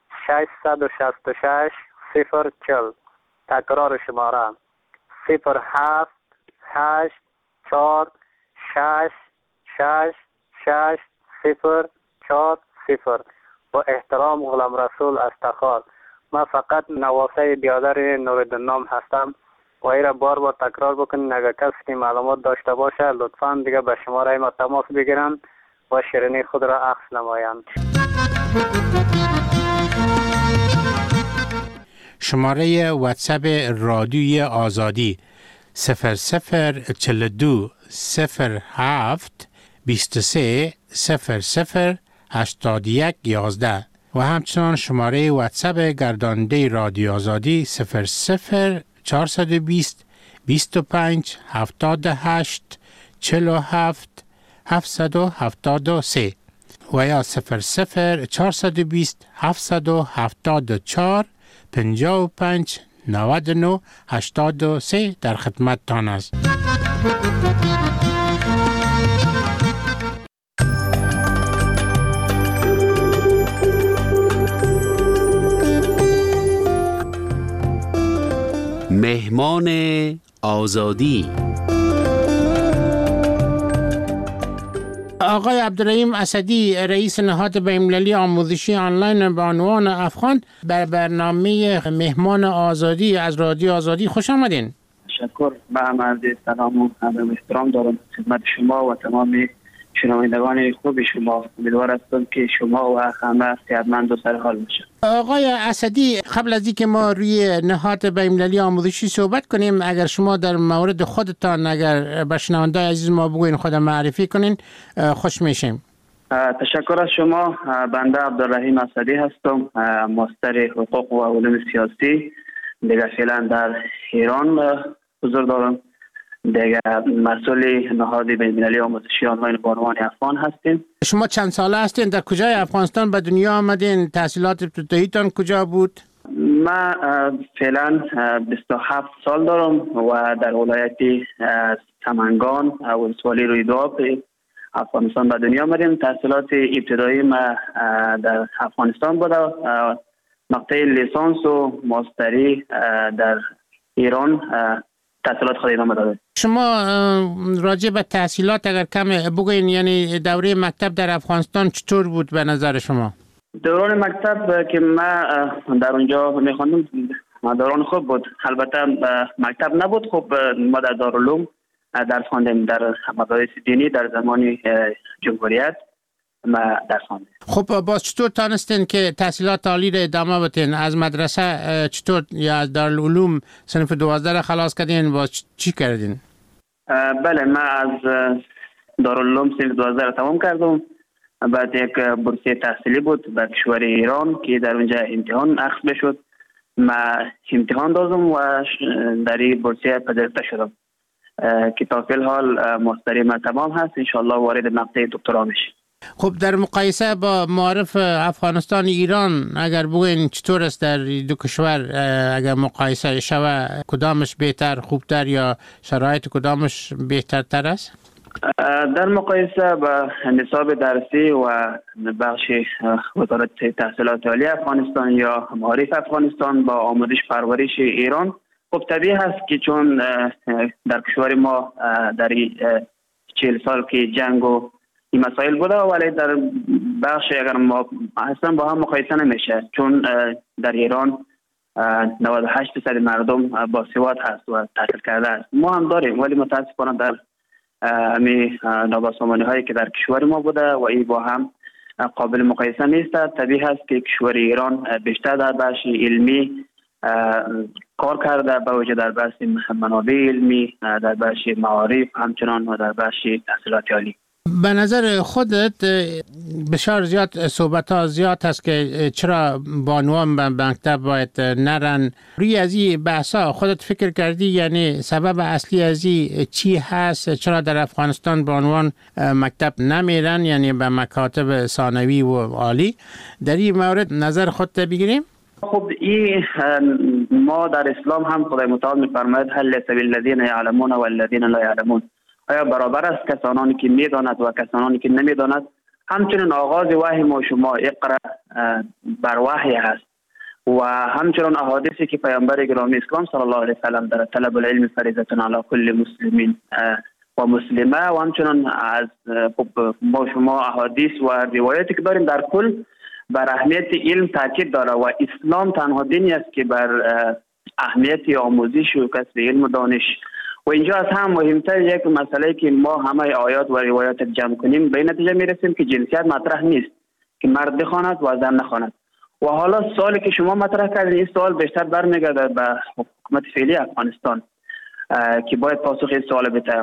666 040. تکرار شماره 078 4 6 6 6 0 4 0. با احترام غلام رسول از تخار. من فقط نواسه بیادر نورالدین نام هستم و ای را بار بار تکرار بکنین. اگر کسی که معلومات داشته باشه لطفاً دیگه به شماره ما تماس بگیرن و شیرینی خود را عکس نمایند. شماره واتساپ رادیوی آزادی 0042 07 23 00 81 11 و همچنان شماره واتساپ گرداننده رادیو آزادی 00 420 25 78 47 773 و یا 00 420 774 55 99 83 در خدمت تان است. مهمان آزادی آقای عبدالرحیم اسدی، رئیس نهاد بین‌المللی آموزشی آنلاین به عنوان افغان، بر برنامه مهمان آزادی از رادیو آزادی خوش آمدین. تشکر. من عرض سلام و احترام دارم خدمت شما و تمام شنوندگان خوب شما. امیدوار هستم که شما و همه صحتمند و سرحال باشید. آقای اسدی، قبل از اینکه ما روی نهاد بین‌المللی آموزشی صحبت کنیم، اگر شما در مورد خودتان اگر به شنوندگان عزیز ما بگوین، خود معرفی کنین، خوش میشیم. تشکر از شما. بنده عبدالرحیم اسدی هستم، ماستر حقوق و علوم سیاسی. دیگه فعلا در ایران حضور دارم. دیگه مسئول نهاد بین‌المللی آموزشی آنلاین به عنوان افغان هستیم. شما چند ساله هستین؟ در کجای افغانستان به دنیا آمدین؟ تحصیلات ابتداییتان کجا بود؟ من فعلا 27 سال دارم و در ولایت سمنگان ولسوالی رویداد افغانستان به دنیا آمدیم. تحصیلات ابتدایی ما در افغانستان بوده. مقطع لیسانس و ماستری در ایران تحصیلات خود ادامه داده. شما راجع به تحصیلات اگر کم بگوین، یعنی دوره مکتب در افغانستان چطور بود به نظر شما؟ دوران مکتب که من در اونجا میخوندم دوران خوب بود. البته مکتب نبود. خب ما در دارالعلوم درس خواندیم، در مدارس دینی در زمان جمهوریت ما درس خواندیم. خب باز چطور تانستین که تحصیلات عالی را ادامه بدین؟ از مدرسه چطور یا از دارالعلوم صنف 12 را خلاص کردین؟ باز چی کردین؟ بله، من از دارالعلوم صنف 12 را تمام کردم. بعد یک بورسیه تحصیلی بود در کشور ایران که در اونجا امتحان اخذ بشد. من امتحان دادم و در این بورسیه پذیرفته شدم که تا فی الحال ماستری من تمام هست. انشاءالله وارد مقطع دکترا میشه. خب در مقایسه با معارف افغانستان ایران اگر بگوین چطور است در دو کشور؟ اگر مقایسه شوه کدامش بهتر، خوبتر یا شرایط کدامش بهترتر است؟ در مقایسه با نصاب درسی و بخش وزارت تحصیلات عالی افغانستان یا معارف افغانستان با آموزش پرورش ایران، خب طبیعی هست که چون در کشور ما در 40 سال که جنگ و این مسائل بوده، ولی در بخش اگر ما اصلا با هم مقایسه نمیشه، چون در ایران 98% مردم با سواد هست و تحصیل کرده است. ما هم داریم ولی متاسفانه در امی نابسامانی هایی که در کشور ما بوده و این با هم قابل مقایسه نیست. طبیعی هست که کشور ایران بیشتر در بخش علمی کار کرده، با وجه در بخش منابع علمی، در بخش معارف همچنان و در بخش تحصیلات عالی. به نظر خودت بسیار زیاد صحبت ها زیاد هست که چرا بانوان به مکتب باید نرن. روی از این بحث ها خودت فکر کردی؟ یعنی سبب اصلی از این چی هست؟ چرا در افغانستان بانوان مکتب نمیرن، یعنی به مکاتب ثانوی و عالی؟ در این مورد نظر خودت بگیریم؟ خب این ما در اسلام هم خدای متعال میفرماید هل سبیل الذین یعلمون و الذین لا یعلمون. آیا برابر است کسانی که میداند و کسانی که نمیداند؟ همچنین آغاز وحی ما شما اقرا بر وحی هست و همچنین احادیثی که پیامبر گرامی اسلام صلی الله علیه و سلم در طلب العلم فریضه علی کل مسلمین و مسلمه و همچنین از ما شما احادیث و روایاتی که داریم در کل بر اهمیت علم تاکید داره و اسلام تنها دینی است که بر اهمیت آموزش و کسب علم و دانش. و اینجا از هم مهمتر یک مسئله که ما همه آیات و روایات جمع کنیم به این نتیجه میرسیم که جنسیت مطرح نیست، که مرد بخواند و زن نخواند. و حالا سوالی که شما مطرح کردین این سوال بیشتر برمیگرده به حکومت فعلی افغانستان که باید پاسخ این سوال بده.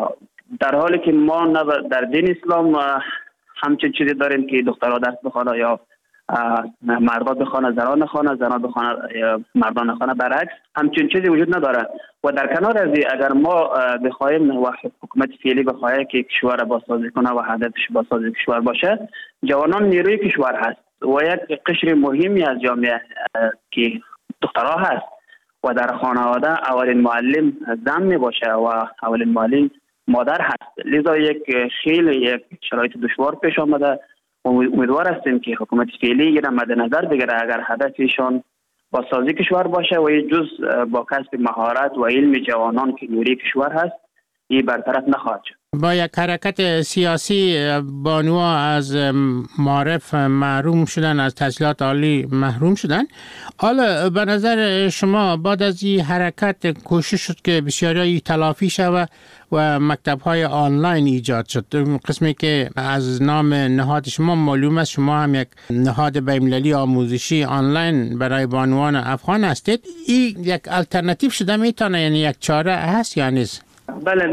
در حالی که ما در دین اسلام همچین چیزی داریم که دخترها درس بخوانه یا مردها بخوانه زنان نخوانه، زنان بخوانه مردان نخوانه، برعکس همچین چیزی وجود نداره. و در کنار از اگر ما بخوایم و حکومت فعلی بخواه که کشور بازسازی کنه و هدفش بازسازی کشور باشه، جوانان نیروی کشور هست و یک قشر مهمی از جامعه که دخترها هست و در خانواده اولین معلم زن می باشه و اولین معلم مادر هست. لذا یک شرایط دشوار پیش آمده. امیدوار هستیم که حکومت فعلی را مد نظر بگیره اگر هدفشان بازسازی کشور باشه و جز با کسب مهارت و علم جوانان که نیروی کشور هست این برطرف نخواهد شد. با یک حرکت سیاسی بانوها از معارف محروم شدن، از تحصیلات عالی محروم شدن. حالا به نظر شما بعد از این حرکت کوشش شد که بسیاری تلافی شود و مکتب‌های آنلاین ایجاد شد. قسمی که از نام نهاد شما معلوم است شما هم یک نهاد بین‌المللی آموزشی آنلاین برای بانوان افغان هستید. این یک الटरनेटिव شده میتونه، یعنی یک چاره هست یا نیست؟ بله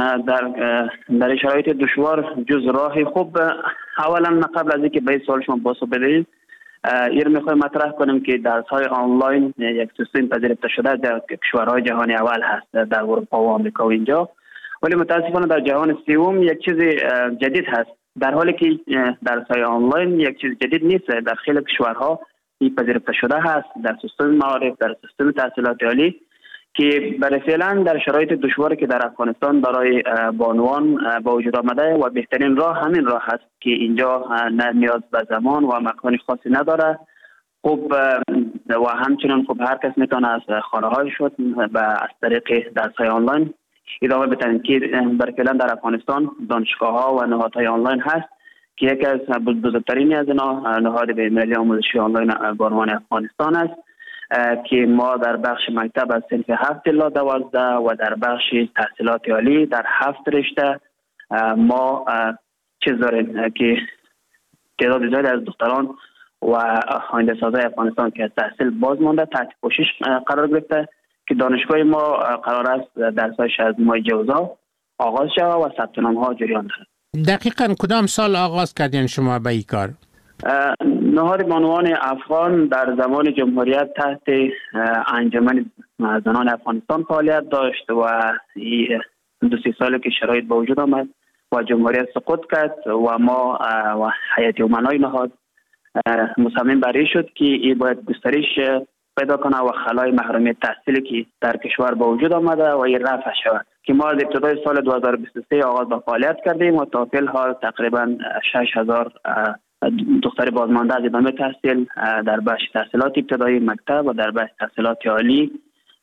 در شرایط دشوار جز راه خوب اولا قبل از اینکه به این سوال شما پاسخ بدهید این میخوایم مطرح کنیم که درس‌های آنلاین یک سیستم پذیرفته شده در کشورهای جهانی اول هست، در اروپا و آمریکا و اینجا، ولی متاسفانه در جهان سوم یک چیز جدید هست. در حالی که درس‌های آنلاین یک چیز جدید نیست، در خیلی کشورها این پذیرفته شده هست در سیستم معارف، در سیستم تحصیلات عالی، که برای فعلا در شرایط دشواری که در افغانستان برای بانوان با وجود آمده و بهترین راه همین راه هست که اینجا نه نیاز به زمان و مکان خاصی نداره. خوب و همچنین خوب هر کس میتونه از خانه های خود از طریق درس های آنلاین ادامه بده که برای فعلا در افغانستان دانشگاه ها و نهادهای آنلاین هست که یکی از بزرگترین از اینا نهاد بین‌المللی آموزشی آنلاین بانوان افغانستان است که ما در بخش مکتب از صنف 7 الی 12 و در بخش تحصیلات عالی در 7 رشته ما چیز داریم که تعداد زیادی از دختران و آینده سازای افغانستان که از تحصیل باز مانده تحت پوشش قرار گرفته که دانشگاه ما قرار است درسایش از ماه جوزا آغاز شود و ثبت نام ها جریان دارد. دقیقاً کدام سال آغاز کردین شما به این کار؟ نهاد بانوان افغان در زمان جمهوریت تحت انجمن زنان افغانستان فعالیت داشت و 2-3 سالی که شرایط به وجود آمد و جمهوریت سقوط کرد و ما و هیئت امنای نهاد مصمم بر این شد که این باید گسترش پیدا کنه و خلای محرومیت تحصیلی که در کشور به وجود آمده و این رفع شود که ما از ابتدای سال 2023 آغاز به فعالیت کردیم و تا فعل حال تقریبا 6000 دختر بازمانده از ادامه تحصیل در بخش تحصیلات ابتدایی مکتب و در بخش تحصیلات عالی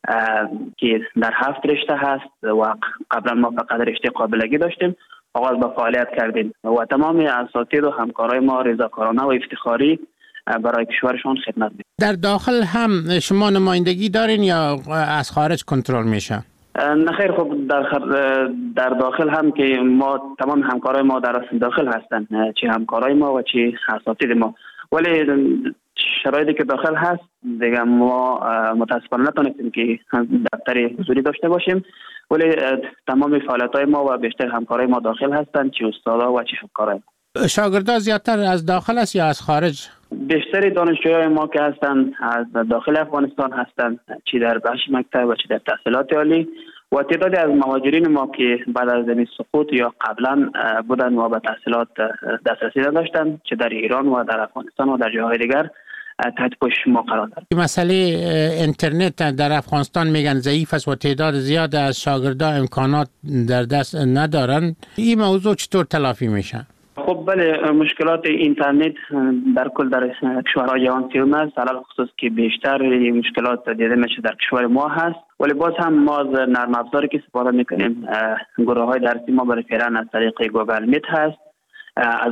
که در 7 رشته هست و قبلا ما فقط رشته قابلگی داشتیم آغاز به فعالیت کردیم و تمام اساتید و همکارای ما رضاکارانه و افتخاری برای کشورشان خدمت می‌کنند. در داخل هم شما نمایندگی دارین یا از خارج کنترل میشه؟ نخیر، خب در داخل هم که ما تمام همکارای ما در داخل هستند، چه همکارای ما و چه اساتید ما، ولی شرایطی که داخل هست دیگه ما متاسفانه نتونستیم که دفتر حضوری داشته باشیم، ولی تمام فعالیت‌های ما و بیشتر همکارای ما داخل هستند، چه استادا و چه همکارای ما. شاگردان زیادتر از داخل است یا از خارج؟ بیشتر دانشجویان ما که هستند از داخل افغانستان هستند، چه در بخش مکتب و چه در تحصیلات عالی، و تعدادی از مهاجرین ما که بعد از این سقوط یا قبلا بودن و به تحصیلات دسترسی نداشتند، چه در ایران و در افغانستان و در جاهای دیگر تحت پوشش ما قرار دارند. مسئله اینترنت در افغانستان میگن ضعیف است و تعداد زیاد از شاگردان امکانات در دست ندارند. این موضوع چطور تلافی میشه؟ خب بله، مشکلات اینترنت در کل در کشورهای جهان سوم است، علل خصوص که بیشتر مشکلات دیده میشه در کشور ما هست، ولی باز هم ما از نرم افزاری که استفاده میکنیم گروه های درسی ما برای فعلا از طریق گوگل میت هست، از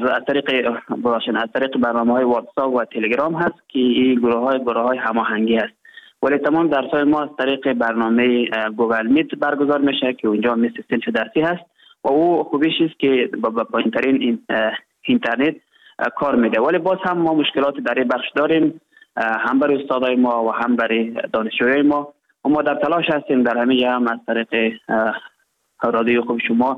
طریق برنامه های واتساپ و تلگرام هست که این گروه های هماهنگی است، ولی تمام درس های ما از طریق برنامه گوگل میت برگزار میشه که اونجا مثل سلف درسی هست و او خوبیش است که با پایین‌ترین اینترنت کار میده، ولی باز هم ما مشکلات در این بخش داریم، هم برای استادای ما و هم برای دانشجویان ما و ما در تلاش هستیم در همه هم از طریق رادیو خوب شما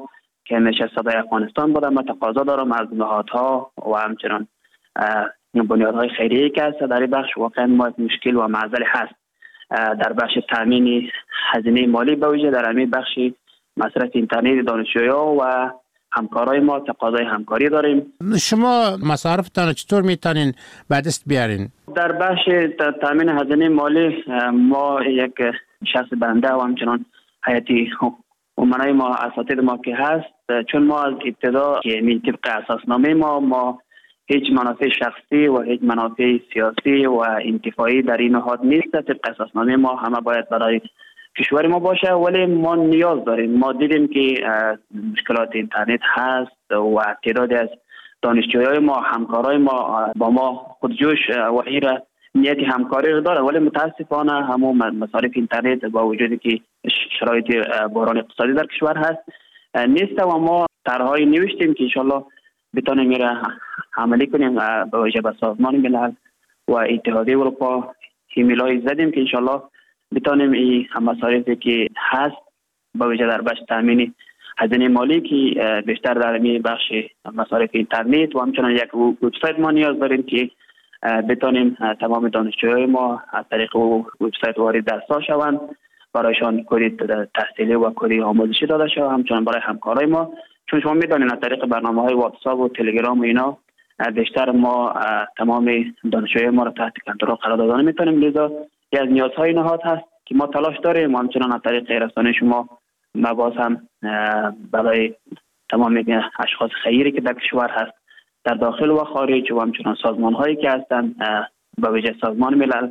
که همیشه صدای افغانستان بوده. من تقاضا دارم از نهادها و همچنان بنیادهای خیریه که هست در این بخش واقعا ما مشکل و معضل هست در بخش تامین هزینه مالی به ویژه در همین بخش مصرف اینترنت دانشجویان و همکارای ما تقاضای همکاری داریم. شما مصارفتان چطور میتونین به دست بیارین؟ در بخش تامین هزینه مالی ما یک شخص بنده و همچنان هیئتی امنای ما اساتید ما که هست، چون ما از ابتدا که می طبق اساسنامه ما هیچ منافع شخصی و هیچ منافع سیاسی و انتفاعی در این نهاد نیست. طبق اساسنامه ما همه باید برای کشور ما باشه، ولی ما نیاز داریم. ما دیدیم که مشکلات اینترنت هست و تعدادی از دانشجویان ما همکارای ما با ما خودجوش و ایره نیت همکاری رو داره، ولی متاسفانه همون مصارف اینترنت با وجودی که شرایط بحران اقتصادی در کشور هست نیست و ما طرح‌های نوشتیم که انشالله بتونیم میره عملی کنیم با وجه به سازمان ملل و اتحادیه اروپا ایمیلای زدیم که انشالله بتونیم این مصارفی که هست با وجه در بخش تامین هزینه مالی که بیشتر در این بخش مصارف اینترنت و همچنان یک وبسایت ما نیاز داریم که بتونیم تمام دانشجوهای ما از طریق وبسایت وارد درس‌ها شوند، برایشان کد تحصیلی و کد آموزشی داده شود، همچنان برای همکارای ما. چون شما میدونید از طریق برنامه‌های واتساپ و تلگرام و اینا بیشتر ما تمام دانشجوهای ما را تحت کنترل قرار دادن میتونیم، لذا یک از نیازهای نهاد هست که ما تلاش داریم و همچنان از طریق رسانه شما ما باز هم برای تمام اشخاص خیری که در کشور هست در داخل و خارج و همچنان سازمان هایی که هستند به ویژه سازمان ملل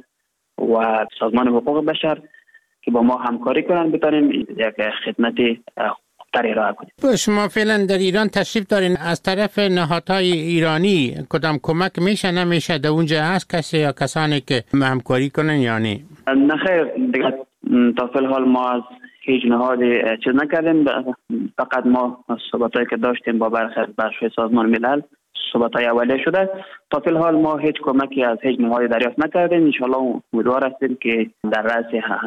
و سازمان حقوق بشر که با ما همکاری کنند بتونیم یک خدمت خوبتر ارائه کنیم. شما فعلا در ایران تشریف دارین، از طرف نهادهای ایرانی کدام کمک میشه نمیشه در اونجا هست کسی یا کسانی که همکاری کنن یا نه؟ نه خیر، دیگه تا فی الحال ما از هیچ نهاد چیز نکردیم، فقط ما صحبتایی که داشتیم با برخی از بخش‌های سازمان ملل صحبت‌های اولیه شده. تا فی الحال ما هیچ کمکی از هیچ نهادی دریافت نکردیم. ان شاءالله امیدوار هستیم که در رأس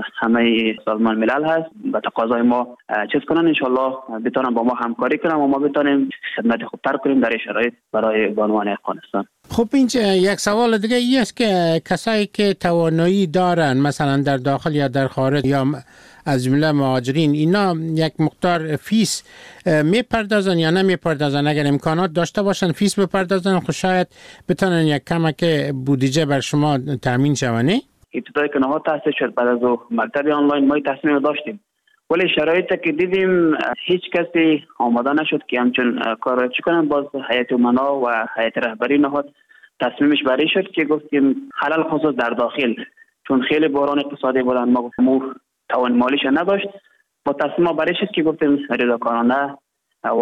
همه سازمان ملل هست به تقاضای ما چیز کنن، ان شاءالله بتونن با ما همکاری کنن و ما بتونیم خدمت خوبتر کنیم در این شرایط برای بانوان افغانستان. خب اینجا یک سوال دیگه ای است که کسایی که توانایی دارن مثلا در داخل یا در خارج یا از جمله مهاجرین اینا یک مقدار فیس میپردازن یا نمیپردازن؟ اگر امکانات داشته باشن فیس بپردازن خب شاید بتونن یک کمک بودجه بر شما تامین شونه. ابتدای که نهاد تاسیس شد بعد از مکتب آنلاین ما تصمیم داشتیم، ولی شرایطی که دیدیم هیچ کسی آماده نشد که همچون کار چی کنن. باز هیئت امنا و هیئت رهبری نهاد تصمیمش برای شد که گفتیم حلال خصوص در داخل، چون خیلی بحران اقتصادی بودن ما گفتیم توان مالیش نداشت، با تصمیم برای شد که گفتیم رضاکارانه و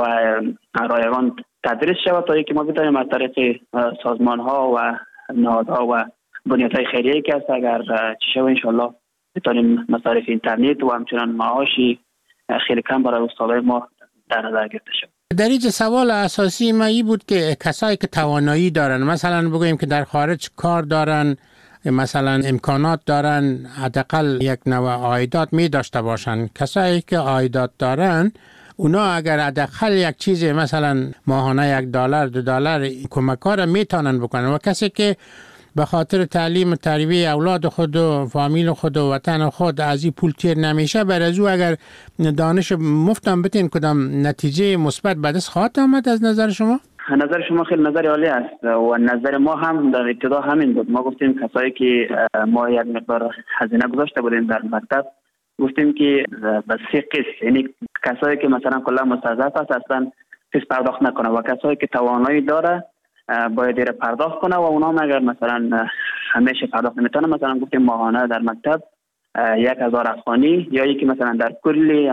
رایگان تدریس شود تا اینکه ما بتونیم از طریق سازمان ها و نهادها و بنیادهای خیریه که هست اگر چی شود انشالله بتونیم مصارف اینترنت و همچنان معاشی خیلی کم برای استادای ما در نظر گرفته شود. در اینجا سوال اساسی ما این بود که کسایی که توانایی دارن مثلا بگوییم که در خارج کار دارن مثلا امکانات دارن حداقل یک نوع عایدات می داشته باشن، کسایی که عایدات دارن اونا اگر حداقل یک چیز مثلا ماهانه $1 $2 کمک‌ها را میتونن بکنن و کسی که به خاطر تعلیم و تربیت اولاد خود و فامیل خود و وطن خود از این پول تیر نمیشه، بر از او اگر دانش مفتم بتین کدام نتیجه مثبت به دست خواهد آمد از نظر شما؟ نظر شما خیلی نظر عالی است و نظر ما هم در ابتدا همین بود. ما گفتیم کسایی که ما یک مقدار هزینه گذاشته بودیم در مکتب گفتیم که به 3 قسم، یعنی کسایی که مثلا کلا مستضعف است اصلا فیس پرداخت نکنه و کسایی که توانایی داره باید ایره پرداخت کنه و اونا اگر مثلا همیشه پرداخت نمیتونه مثلا گفتیم ماهانه در مکتب 1000 افغانی یا یکی مثلا در کلی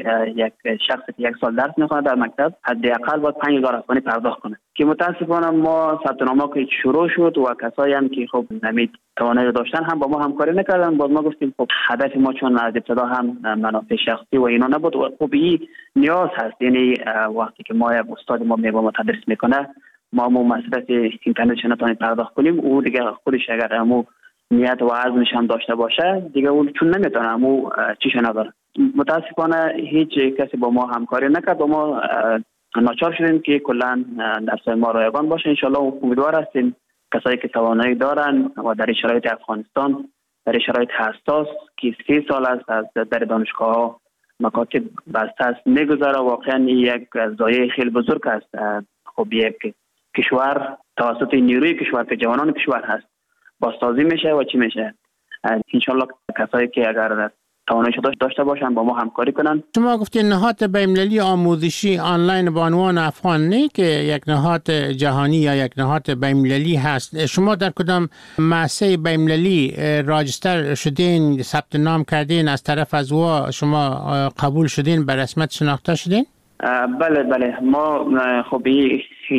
یک شخصی که 1 سال درس میخونه در مکتب حداقل باید 5000 افغانی پرداخت کنه که متاسفانه ما ثبت نامه که شروع شد و کسایی هم که خب نمی توانایی داشتن هم با ما همکاری نکردن. باز ما گفتیم خب هدف ما چون از ابتدا هم منافع شخصی و اینا نبود و خب این نیاز هست، یعنی وقتی که ما یک استاد ما با ما تدریس میکنه ما مصرف اینترنت نتونیم پرداخت کنیم، او دیگه خودش اگر همو نیت و عزمش هم داشته باشه دیگه اون چون نمیتونه همو چیش نداره. متاسفانه هیچ کسی با ما همکاری نکرد و ما ناچار شدیم که کلا درسای ما رایگان باشه. انشالله امیدوار هستیم کسایی که توانایی دارن و در شرایط افغانستان، در شرایط حساس که 3 سال است از در دانشگاه ها مکاتب بسته است میگذاره، واقعا یک ضایعه خیلی بزرگ است. خب یک کشور توسط نیروی کشور که جوانان کشور هست بازسازی میشه و چی میشه. انشالله کسایی که اگر تواناییش داشته باشن با ما همکاری کنن. شما گفتین نهاد بین‌المللی آموزشی آنلاین بانوان افغان نه که یک نهاد جهانی یا یک نهاد بین‌المللی هست. شما در کدام مؤسسه بین‌المللی راجستر شدین، ثبت نام کردین، از طرف از او شما قبول شدین، به رسمیت شناخته شدین؟ بله ما خب این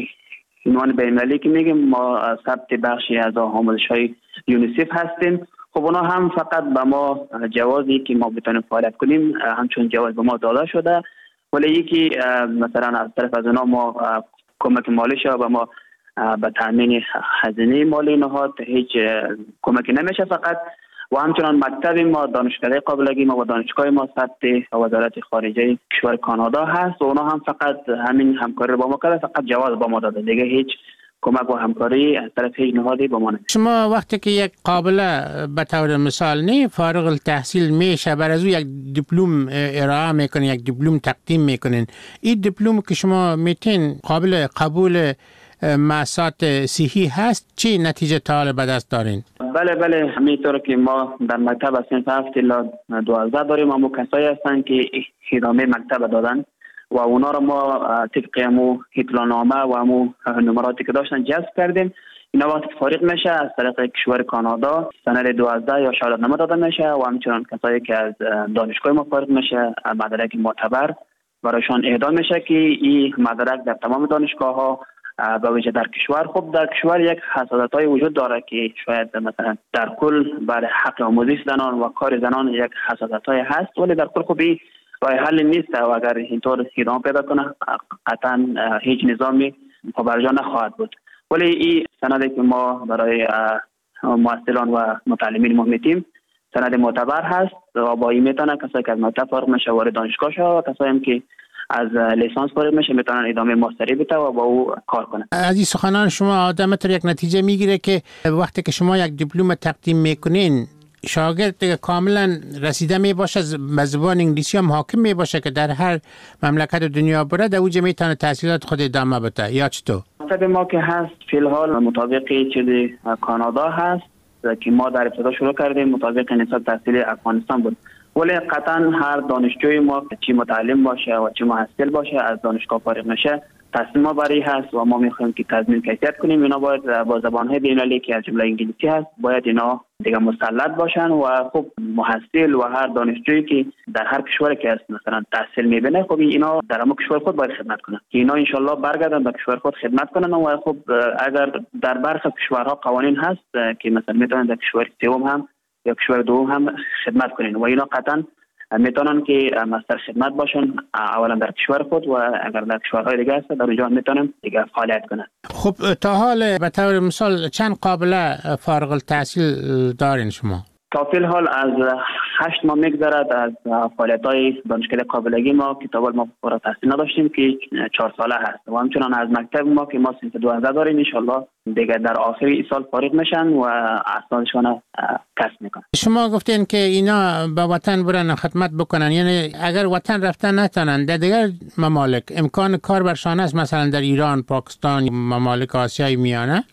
عنوان بین‌المللی که میگیم ما ثبت بخشی از آموزش‌های یونیسف هستیم. خب اونا هم فقط به ما جوازی که ما بتونیم فعالیت کنیم همچون جواز به ما داده شده، ولی یکی مثلا از طرف از اونا ما کمک مالی شده به ما به تامین هزینه مالی نهاد هیچ کمکی نمیشه فقط. و همچنان مکتب ما، دانشکده قابلگی ما و دانشگاه ما ثبت وزارت خارجه کشور کانادا هست و اونا هم فقط همین همکاری رو با ما کرده، فقط جواز با ما داده، دیگه هیچ کمک و همکاری از طرف هیچ نهادی با ما نمیشه. شما وقتی که یک قابله به طور مثال نه فارغ التحصیل میشه، بر از او یک دیپلم ارائه میکنین، یک دیپلم تقدیم میکنین، این دیپلم که شما میتین قابل قبول مؤسسات صحی هست، چه نتیجه تا به دست دارین؟ بله همینطور که ما در مکتب از صنف 7 الی 12 داریم، اما کسایی هستن که ادامه مکتب دادن و اونا رو ما طبق امو اطلاعنامه و امو نمراتی که داشتن جذب کردیم. اینا وقتی فارغ میشه از طریق کشور کانادا سند 12 یا شهادتنامه داده میشه و همچنان کسایی که از دانشگاه ما فارغ میشه مدرک معتبر برایشان اهدا میشه که این مدرک در تمام دانشگاه ها به وجه در کشور. خب در کشور یک حساسیت‌های وجود داره که شاید مثلا در کل برای حق آموزش زنان و کار زنان یک حساسیت‌های هست، ولی در کل خب این راه حل نیست و اگر اینطور ادامه پیدا کنه قطعا هیچ نظامی پابرجا نخواهد بود. ولی این سندی که ما برای مؤثران و متعلمین مهمیتیم سند معتبر هست و با این میتونه کسایی که از مکتب فارغ میشه وارد دانشگاه شه و کسایی هم که از لیسانس فارغ میشه میتونن ادامه ماستری بده و با او کار کنن. از این سخنان شما آدم یک نتیجه میگیره که وقتی که شما یک دیپلم تقدیم میکنین شاگرد کاملا رسیده می باشه، به زبان انگلیسی هم حاکم می باشه که در هر مملکت دنیا بره در اوجه میتونه تحصیلات خود ادامه بده یا چطور؟ مکتب ما که هست فی الحال مطابق چیز کانادا هست که ما در ابتدا شروع کردیم مطابق نصاب تحصیلی افغانستان بود، ولی قطعا هر دانشجوی ما چی متعلم باشه و چی محصل باشه از دانشگاه فارغ میشه تصمیم ما برای هست و ما میخوایم که تضمین کیفیت کنیم. اینا باید با زبان‌های بین‌المللی که از جمله انگلیسی هست باید اینا دیگه مسلط باشن و خب محصل و هر دانشجویی که در هر کشوری که هست مثلا تحصیل میبینه خب اینا در همون کشور خود باید خدمت کنن که اینا ان شاءالله برگردن به کشور خود خدمت کنن و خب اگر در برخی کشورها قوانین هست که مثلا میتونن در کشور سوم هم یا کشور دوم هم خدمت کنن و اینا قطعا میتونن که مستر خدمت باشن اولا در کشور خود و اگر در کشورهای دیگه هست در اونجا میتونن دیگه فعالیت کنن. خب تا حال به طور مثال چند قابله فارغ التحصیل دارین شما؟ تا فی الحال از 8 ماه میگذرد از فعالیت‌های دانشکده قابلگی ما که تا ما فارغ التحصیل نداشتیم که 4 ساله هست و همچنان از مکتب ما که ما صنف 12 داریم ان شاءالله دیگه در آخر این سال فارغ میشن و اسنادشون کسب میکنن. شما گفتین که اینا به وطن برن خدمت بکنن، یعنی اگر وطن رفتن نتونن در دیگر ممالک امکان کار برشان است، مثلا در ایران، پاکستان، ممالک آسیای میانه؟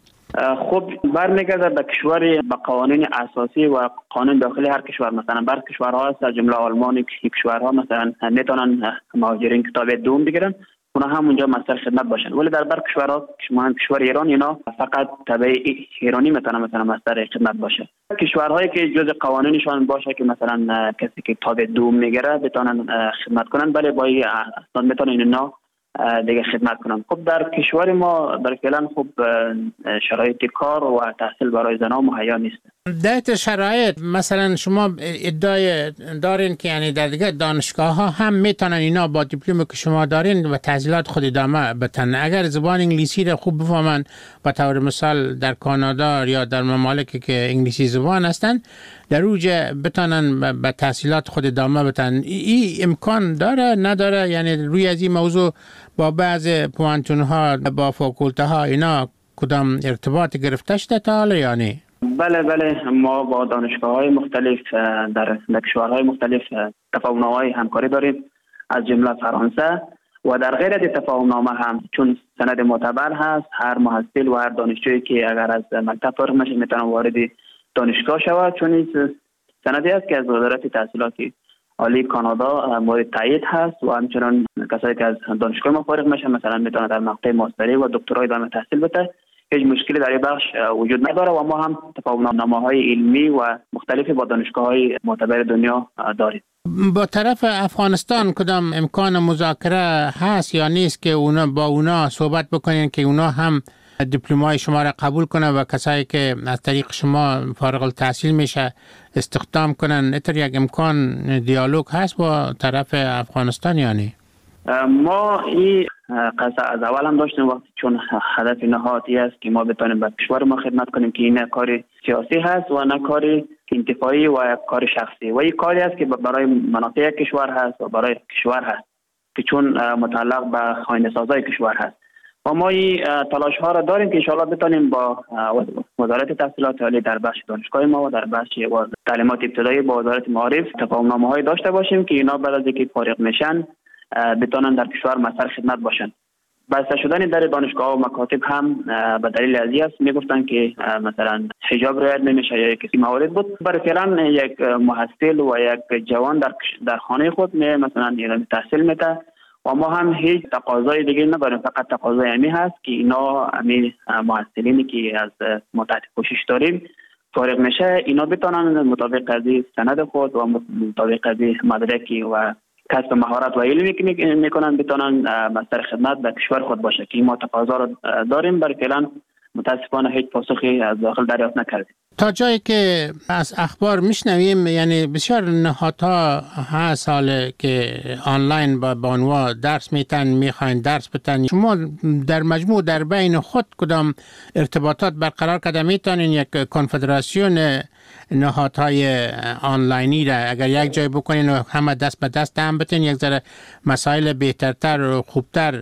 خب برمیگرده به کشور به قوانین اساسی و قانون داخلی هر کشور. مثلا بر کشورها هست از جمله آلمان که کشورها مثلا میتونن مهاجرین کتاب دوم بگیرن اونا هم اونجا مستر خدمت باشن، ولی در بر کشورها شما کشور ایران اینا فقط تبع ایرانی میتونه مثلا مستر خدمت باشه. کشورهایی که جز قوانینشان باشه که مثلا کسی که کتاب دوم میگیره بتونن خدمت کنن، بله با اصلا میتونن اینا دیگه خدمت کنم. خب در کشور ما در فعلا خب شرایط کار و تحصیل برای زنان مهیا نیست. در شرایط مثلا شما ادعای دارین که یعنی در دیگه دانشگاه ها هم میتونن اینا با دیپلم که شما دارین و تحصیلات خود ادامه بدن اگر زبان انگلیسی را خوب بفهمن. به طور مثال در کانادا یا در ممالکی که انگلیسی زبان هستن در اوجه بتونن به تحصیلات خود ادامه بدن. این امکان داره نداره؟ یعنی روی از این موضوع با بعض پوانتون ها با فاکولته ها اینا کدام ارتباط گرفته شده تا حالا یا نه؟ بله ما با دانشگاه‌های مختلف در کشورهای مختلف تفاهم‌نامه‌های همکاری داریم از جمله فرانسه و در غیر از تفاهم‌نامه هم چون سند معتبر هست هر محصل و هر دانشجویی که اگر از مکتب فارغ میشه میتونه وارد دانشگاه شود چون این سندی است که از وزارت تحصیلات عالی کانادا مورد تایید هست و همچنین کسایی که از دانشگاه ما فارغ میشن مثلا میتونه در مقطع ماستری و دکترای ادامه تحصیل بده. هیچ مشکلی در این بخش وجود نداره و ما هم تفاهم‌نامه‌های علمی و مختلفی با دانشگاه‌های معتبر دنیا داریم. با طرف افغانستان کدام امکان مذاکره هست یا نیست که اونا با اونا صحبت بکنین که اونا هم دیپلم‌های شما را قبول کنن و کسایی که از طریق شما فارغ التحصیل میشه استخدام کنن؟ اتر یک امکان دیالوگ هست با طرف افغانستان یا نه؟ ما این قصه از اول هم داشتیم وقتی چون هدف نهایی است که ما بتونیم به کشور ما خدمت کنیم که این کار سیاسی هست و نه کار انتفاعی و کار شخصی و این کاری است که برای منافع کشور هست و برای کشور هست که چون متعلق به خاینه سازای کشور هست و ما این تلاش ها را داریم که ان شاء الله بتونیم با وزارت تحصیلات عالی در بخش دانشگاه ما و در بخش تعلیمات ابتدایی با وزارت معارف تفاهم‌نامه‌های داشته باشیم که اینا بعد از اینکه فارغ میشن بتونن در کشور مسئول خدمت باشن. بسته شدن در دانشگاه و مکاتب هم به دلیل ازی است میگفتن که مثلا حجاب رعایت نمیشه یا کسی موارد بود. برای فعلا یک محصل و یک جوان در خانه خود مثلا ادامه تحصیل میده و ما هم هیچ تقاضای دیگه نداریم، فقط تقاضای امی هست که اینا امی محصلینی که از ما تحت کوشش داریم فارغ میشه اینا بتونن مطابق از سند خود و مطابق از مدرکی و کسب مهارت و علمی که میکنن بتونن مستر خدمت به کشور خود باشه که ما تقاضا را داریم. برای فعلا متاسفانه هیچ پاسخی از داخل دریافت نکردیم. تا جایی که از اخبار میشنویم یعنی بسیار نهادها هست حاله که آنلاین با بانوا درس میتن میخواین درس بتن. شما در مجموع در بین خود کدام ارتباطات برقرار کرده میتونین یک کنفدراسیون نهادهای آنلاینی را اگر یک جای بکنین و همه دست به دست هم بتین یک ذره مسائل بهترتر و خوبتر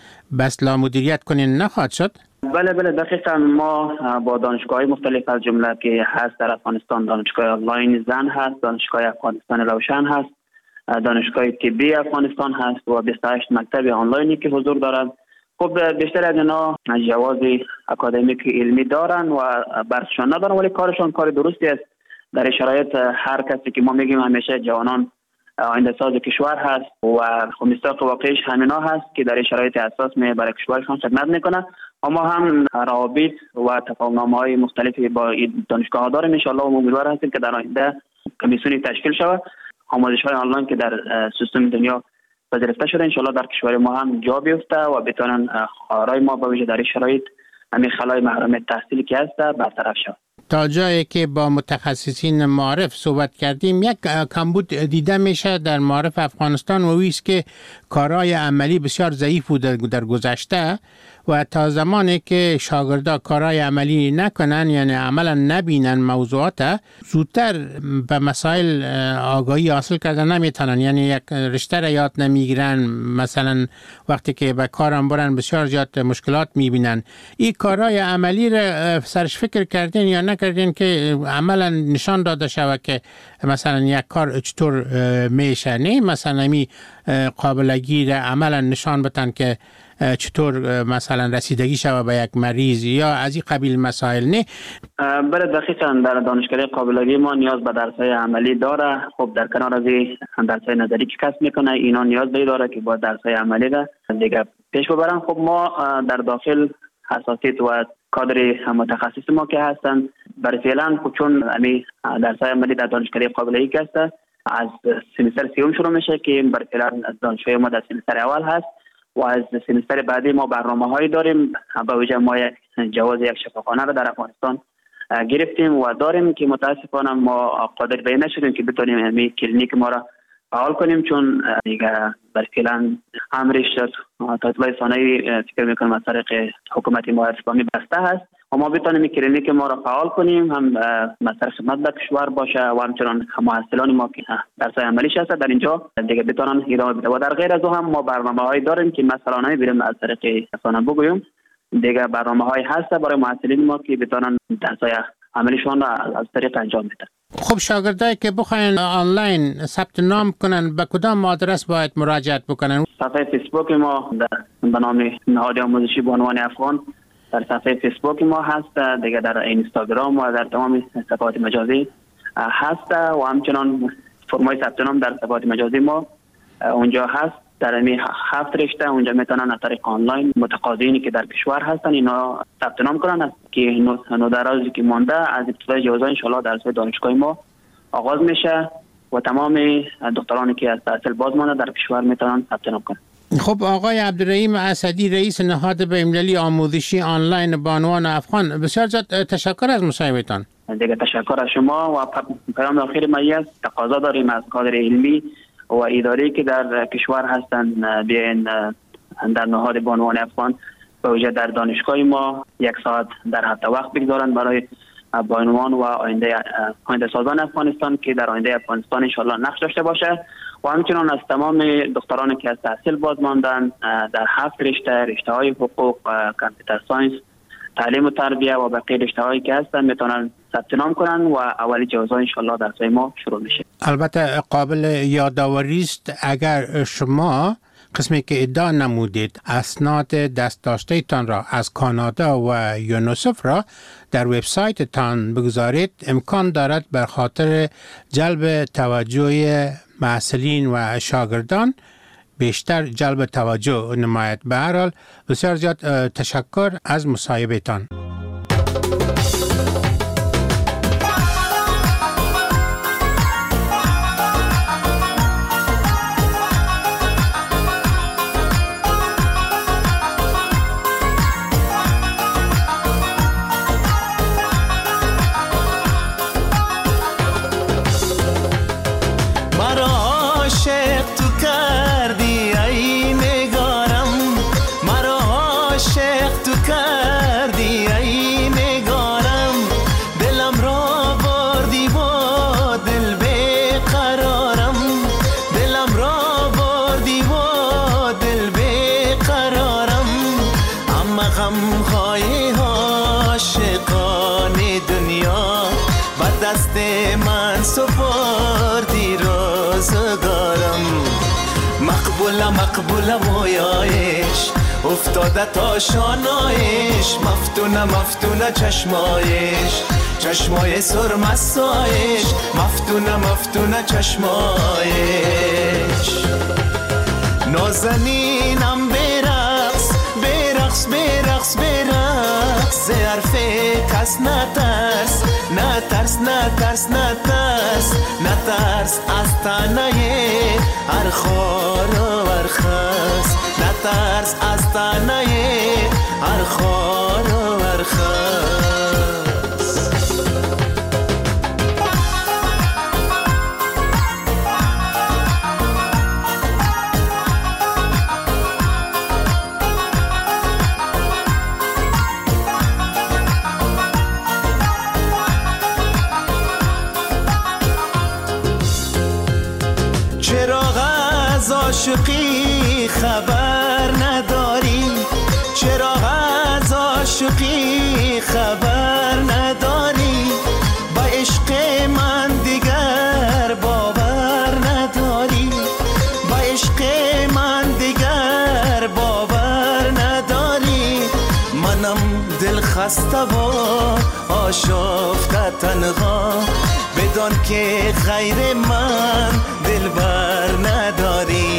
بسلا مدیریت کنین نخواهد شد؟ بله دقیقا ما با دانشگاه‌های مختلف از جمله که هست در افغانستان دانشگاه آنلاین زن هست، دانشگاه افغانستان روشن هست، دانشگاه طبی افغانستان هست و 28 مکتب آنلاینی که حضور دارند. خب بیشتر از اینا جواز اکادمیک علمی دارن و برسشان ندارن ولی کارشان کار درستی است. در شرایط هر کسی که ما میگیم همیشه جوانان آینده ساز کشور هست و مصداق واقعیش همینا هست که در شرایط اساس برای کشورشان خدمت میکنه. اما هم روابط و تفاهم‌نامه‌های مختلفی با دانشگاه‌ها داریم. ان شاءالله امیدوار هستیم که در آینده کمیسیونی تشکیل شود آموزش‌های آنلاین که در سیستم دنیا پذیرفته شده ان شاءالله در کشور ما هم جا بیفته و بتونن خواهرای ما با وجه در شرایط همین خلای محرمیت تحصیلی که هست برطرف شود. تا جایی که با متخصصین معارف صحبت کردیم یک کمبود دیده میشه در معارف افغانستان و ویست که کارهای عملی بسیار ضعیف بود در گذشته و تا زمانی که شاگردا کارهای عملی نکنن یعنی عملا نبینن موضوعات زودتر به مسائل آگاهی حاصل کردن نمیتونن. یعنی یک رشته را یاد نمیگیرن، مثلا وقتی که به کارم برن بسیار زیاد مشکلات میبینن. این کارهای عملی را سرش فکر کردین یا نکردین که عملا نشان داده شود که مثلا یک کار چطور میشه؟ نه مثلا می قابلگی را عملا نشان بدن که چطور مثلا رسیدگی شود به یک مریض یا از این قبیل مسائل؟ نه بله دقیقاً در دانشکده قابلگی ما نیاز به درس‌های عملی داره. خب در کنار از این درس‌های نظری که کسب میکنه اینا نیاز داره که با درس‌های عملی را دیگه پیش ببرن. خب ما در داخل حساسیت و کادر متخصص ما که هستن برای فعلا چون همین درس‌های عملی در دانشکده قابلگی که هست از سمستر سیوم شروع میشه که برای فعلا دانشجوی ما در سمستر اول هست و از سمستر بعدی ما برنامه‌هایی داریم. با وجه ما یک جواز یک شفاخانه را در افغانستان گرفتیم و داریم که متاسفانه ما قادر به این نشدیم که بتونیم همین کلینیک ما را فعال کنیم، چون دیگه برای فعلا امرش تا اطلاع ثانوی فکر میکنم از طریق حکومت ما اسلامی بسته هست و ما بتونیم کلینیک ما را فعال کنیم، هم مثلا خدمت به کشور باشه و همچنان محصلان ما که درس عملیش هست در اینجا دیگه بتونن ادامه بده. و در غیر از او هم ما برنامه‌های داریم که مثلا بریم از طریق رسانه بگویم، دیگه برنامه‌های هست برای محصلین ما که بتونن درس‌های عملیشون را از طریق انجام بدن. خب شاگردایی که بخواین آنلاین ثبت نام کنن به کدام آدرس باید مراجعت بکنن؟ صفحه فیسبوک ما به نام نهاد آموزشی بانوان افغان در صفحه فیسبوک ما هست، دیگه در اینستاگرام و در تمام صفحات مجازی هست و همچنان فرمای ثبت نام در صفحات مجازی ما اونجا هست. در این 7 رشته اونجا میتونن از طریق آنلاین متقاضیینی که در کشور هستن اینا ثبت نام کنن که نودرازی که مانده از ابتدای جوزا ان شاء الله درس دانشگاه ما آغاز میشه و تمام دکترانی که از تحصیل باز مانده در کشور میتونن ثبت نام کنن. خب آقای عبدالرحیم اسدی رئیس نهاد بین‌المللی آموزشی آنلاین بانوان افغان، بسیار زیاد تشکر از مصاحبهتان. دیگه تشکر از شما و پیام آخر ما تقاضا داریم از کادر علمی و اداری که در کشور هستند بیاین در نهاد بانوان افغان به ویژه در دانشگاه ما 1 ساعت در هفته وقت بگذارند برای بانوان و آینده سازان افغانستان که در آینده افغانستان ان شاء الله نقش داشته باشه و همچنان از تمام دخترانی که از تحصیل باز ماندن در 7 رشته های حقوق، کامپیوتر ساینس، تعلیم و تربیه و بقیه رشته‌هایی که هستن میتونن ثبت نام کنن و اولی جوزا ان شاء الله درسای ما شروع میشه. البته قابل یادآوری است اگر شما قسمی که ادعا نمودید اسناد دست داشته تان را از کانادا و یونیسف را در وبسایت تان بگذارید، امکان دارد بر خاطر جلب توجه محصلین و شاگردان بیشتر جلب توجه نماید. به هر حال بسیار زیاد تشکر از مصاحبه تان. مقبول مویایش افتاده تا شانایش، مفتونه چشمایش، چشمای سرمستایش، مفتونه چشمایش. نازنینم برقص ز حرف کس نترس از تنه هر خار و هر خس، نترس از تنه هر خار و هر خس. عاشقی خبر نداری، چرا از عاشقی خبر نداری، با عشق من دیگر باور نداری، با عشق من دیگر باور نداری. منم دل خسته و آشفته تنها، بدان که غیر من دلبر نداری.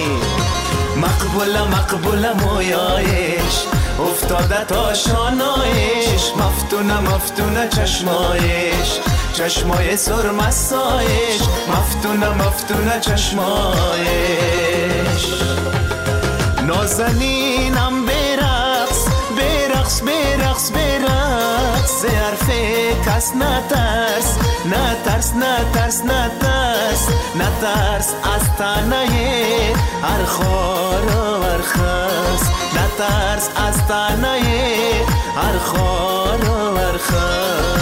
مقبول مویایش افتاده تا شانایش، مفتونه چشمایش، چشمای سرمستایش، مفتونه چشمایش. نازنینم برقص ز حرف کس نترس نترس نترس نترس نترس از تنه هر خار و هر خس نترس از تنه هر خار و هر خس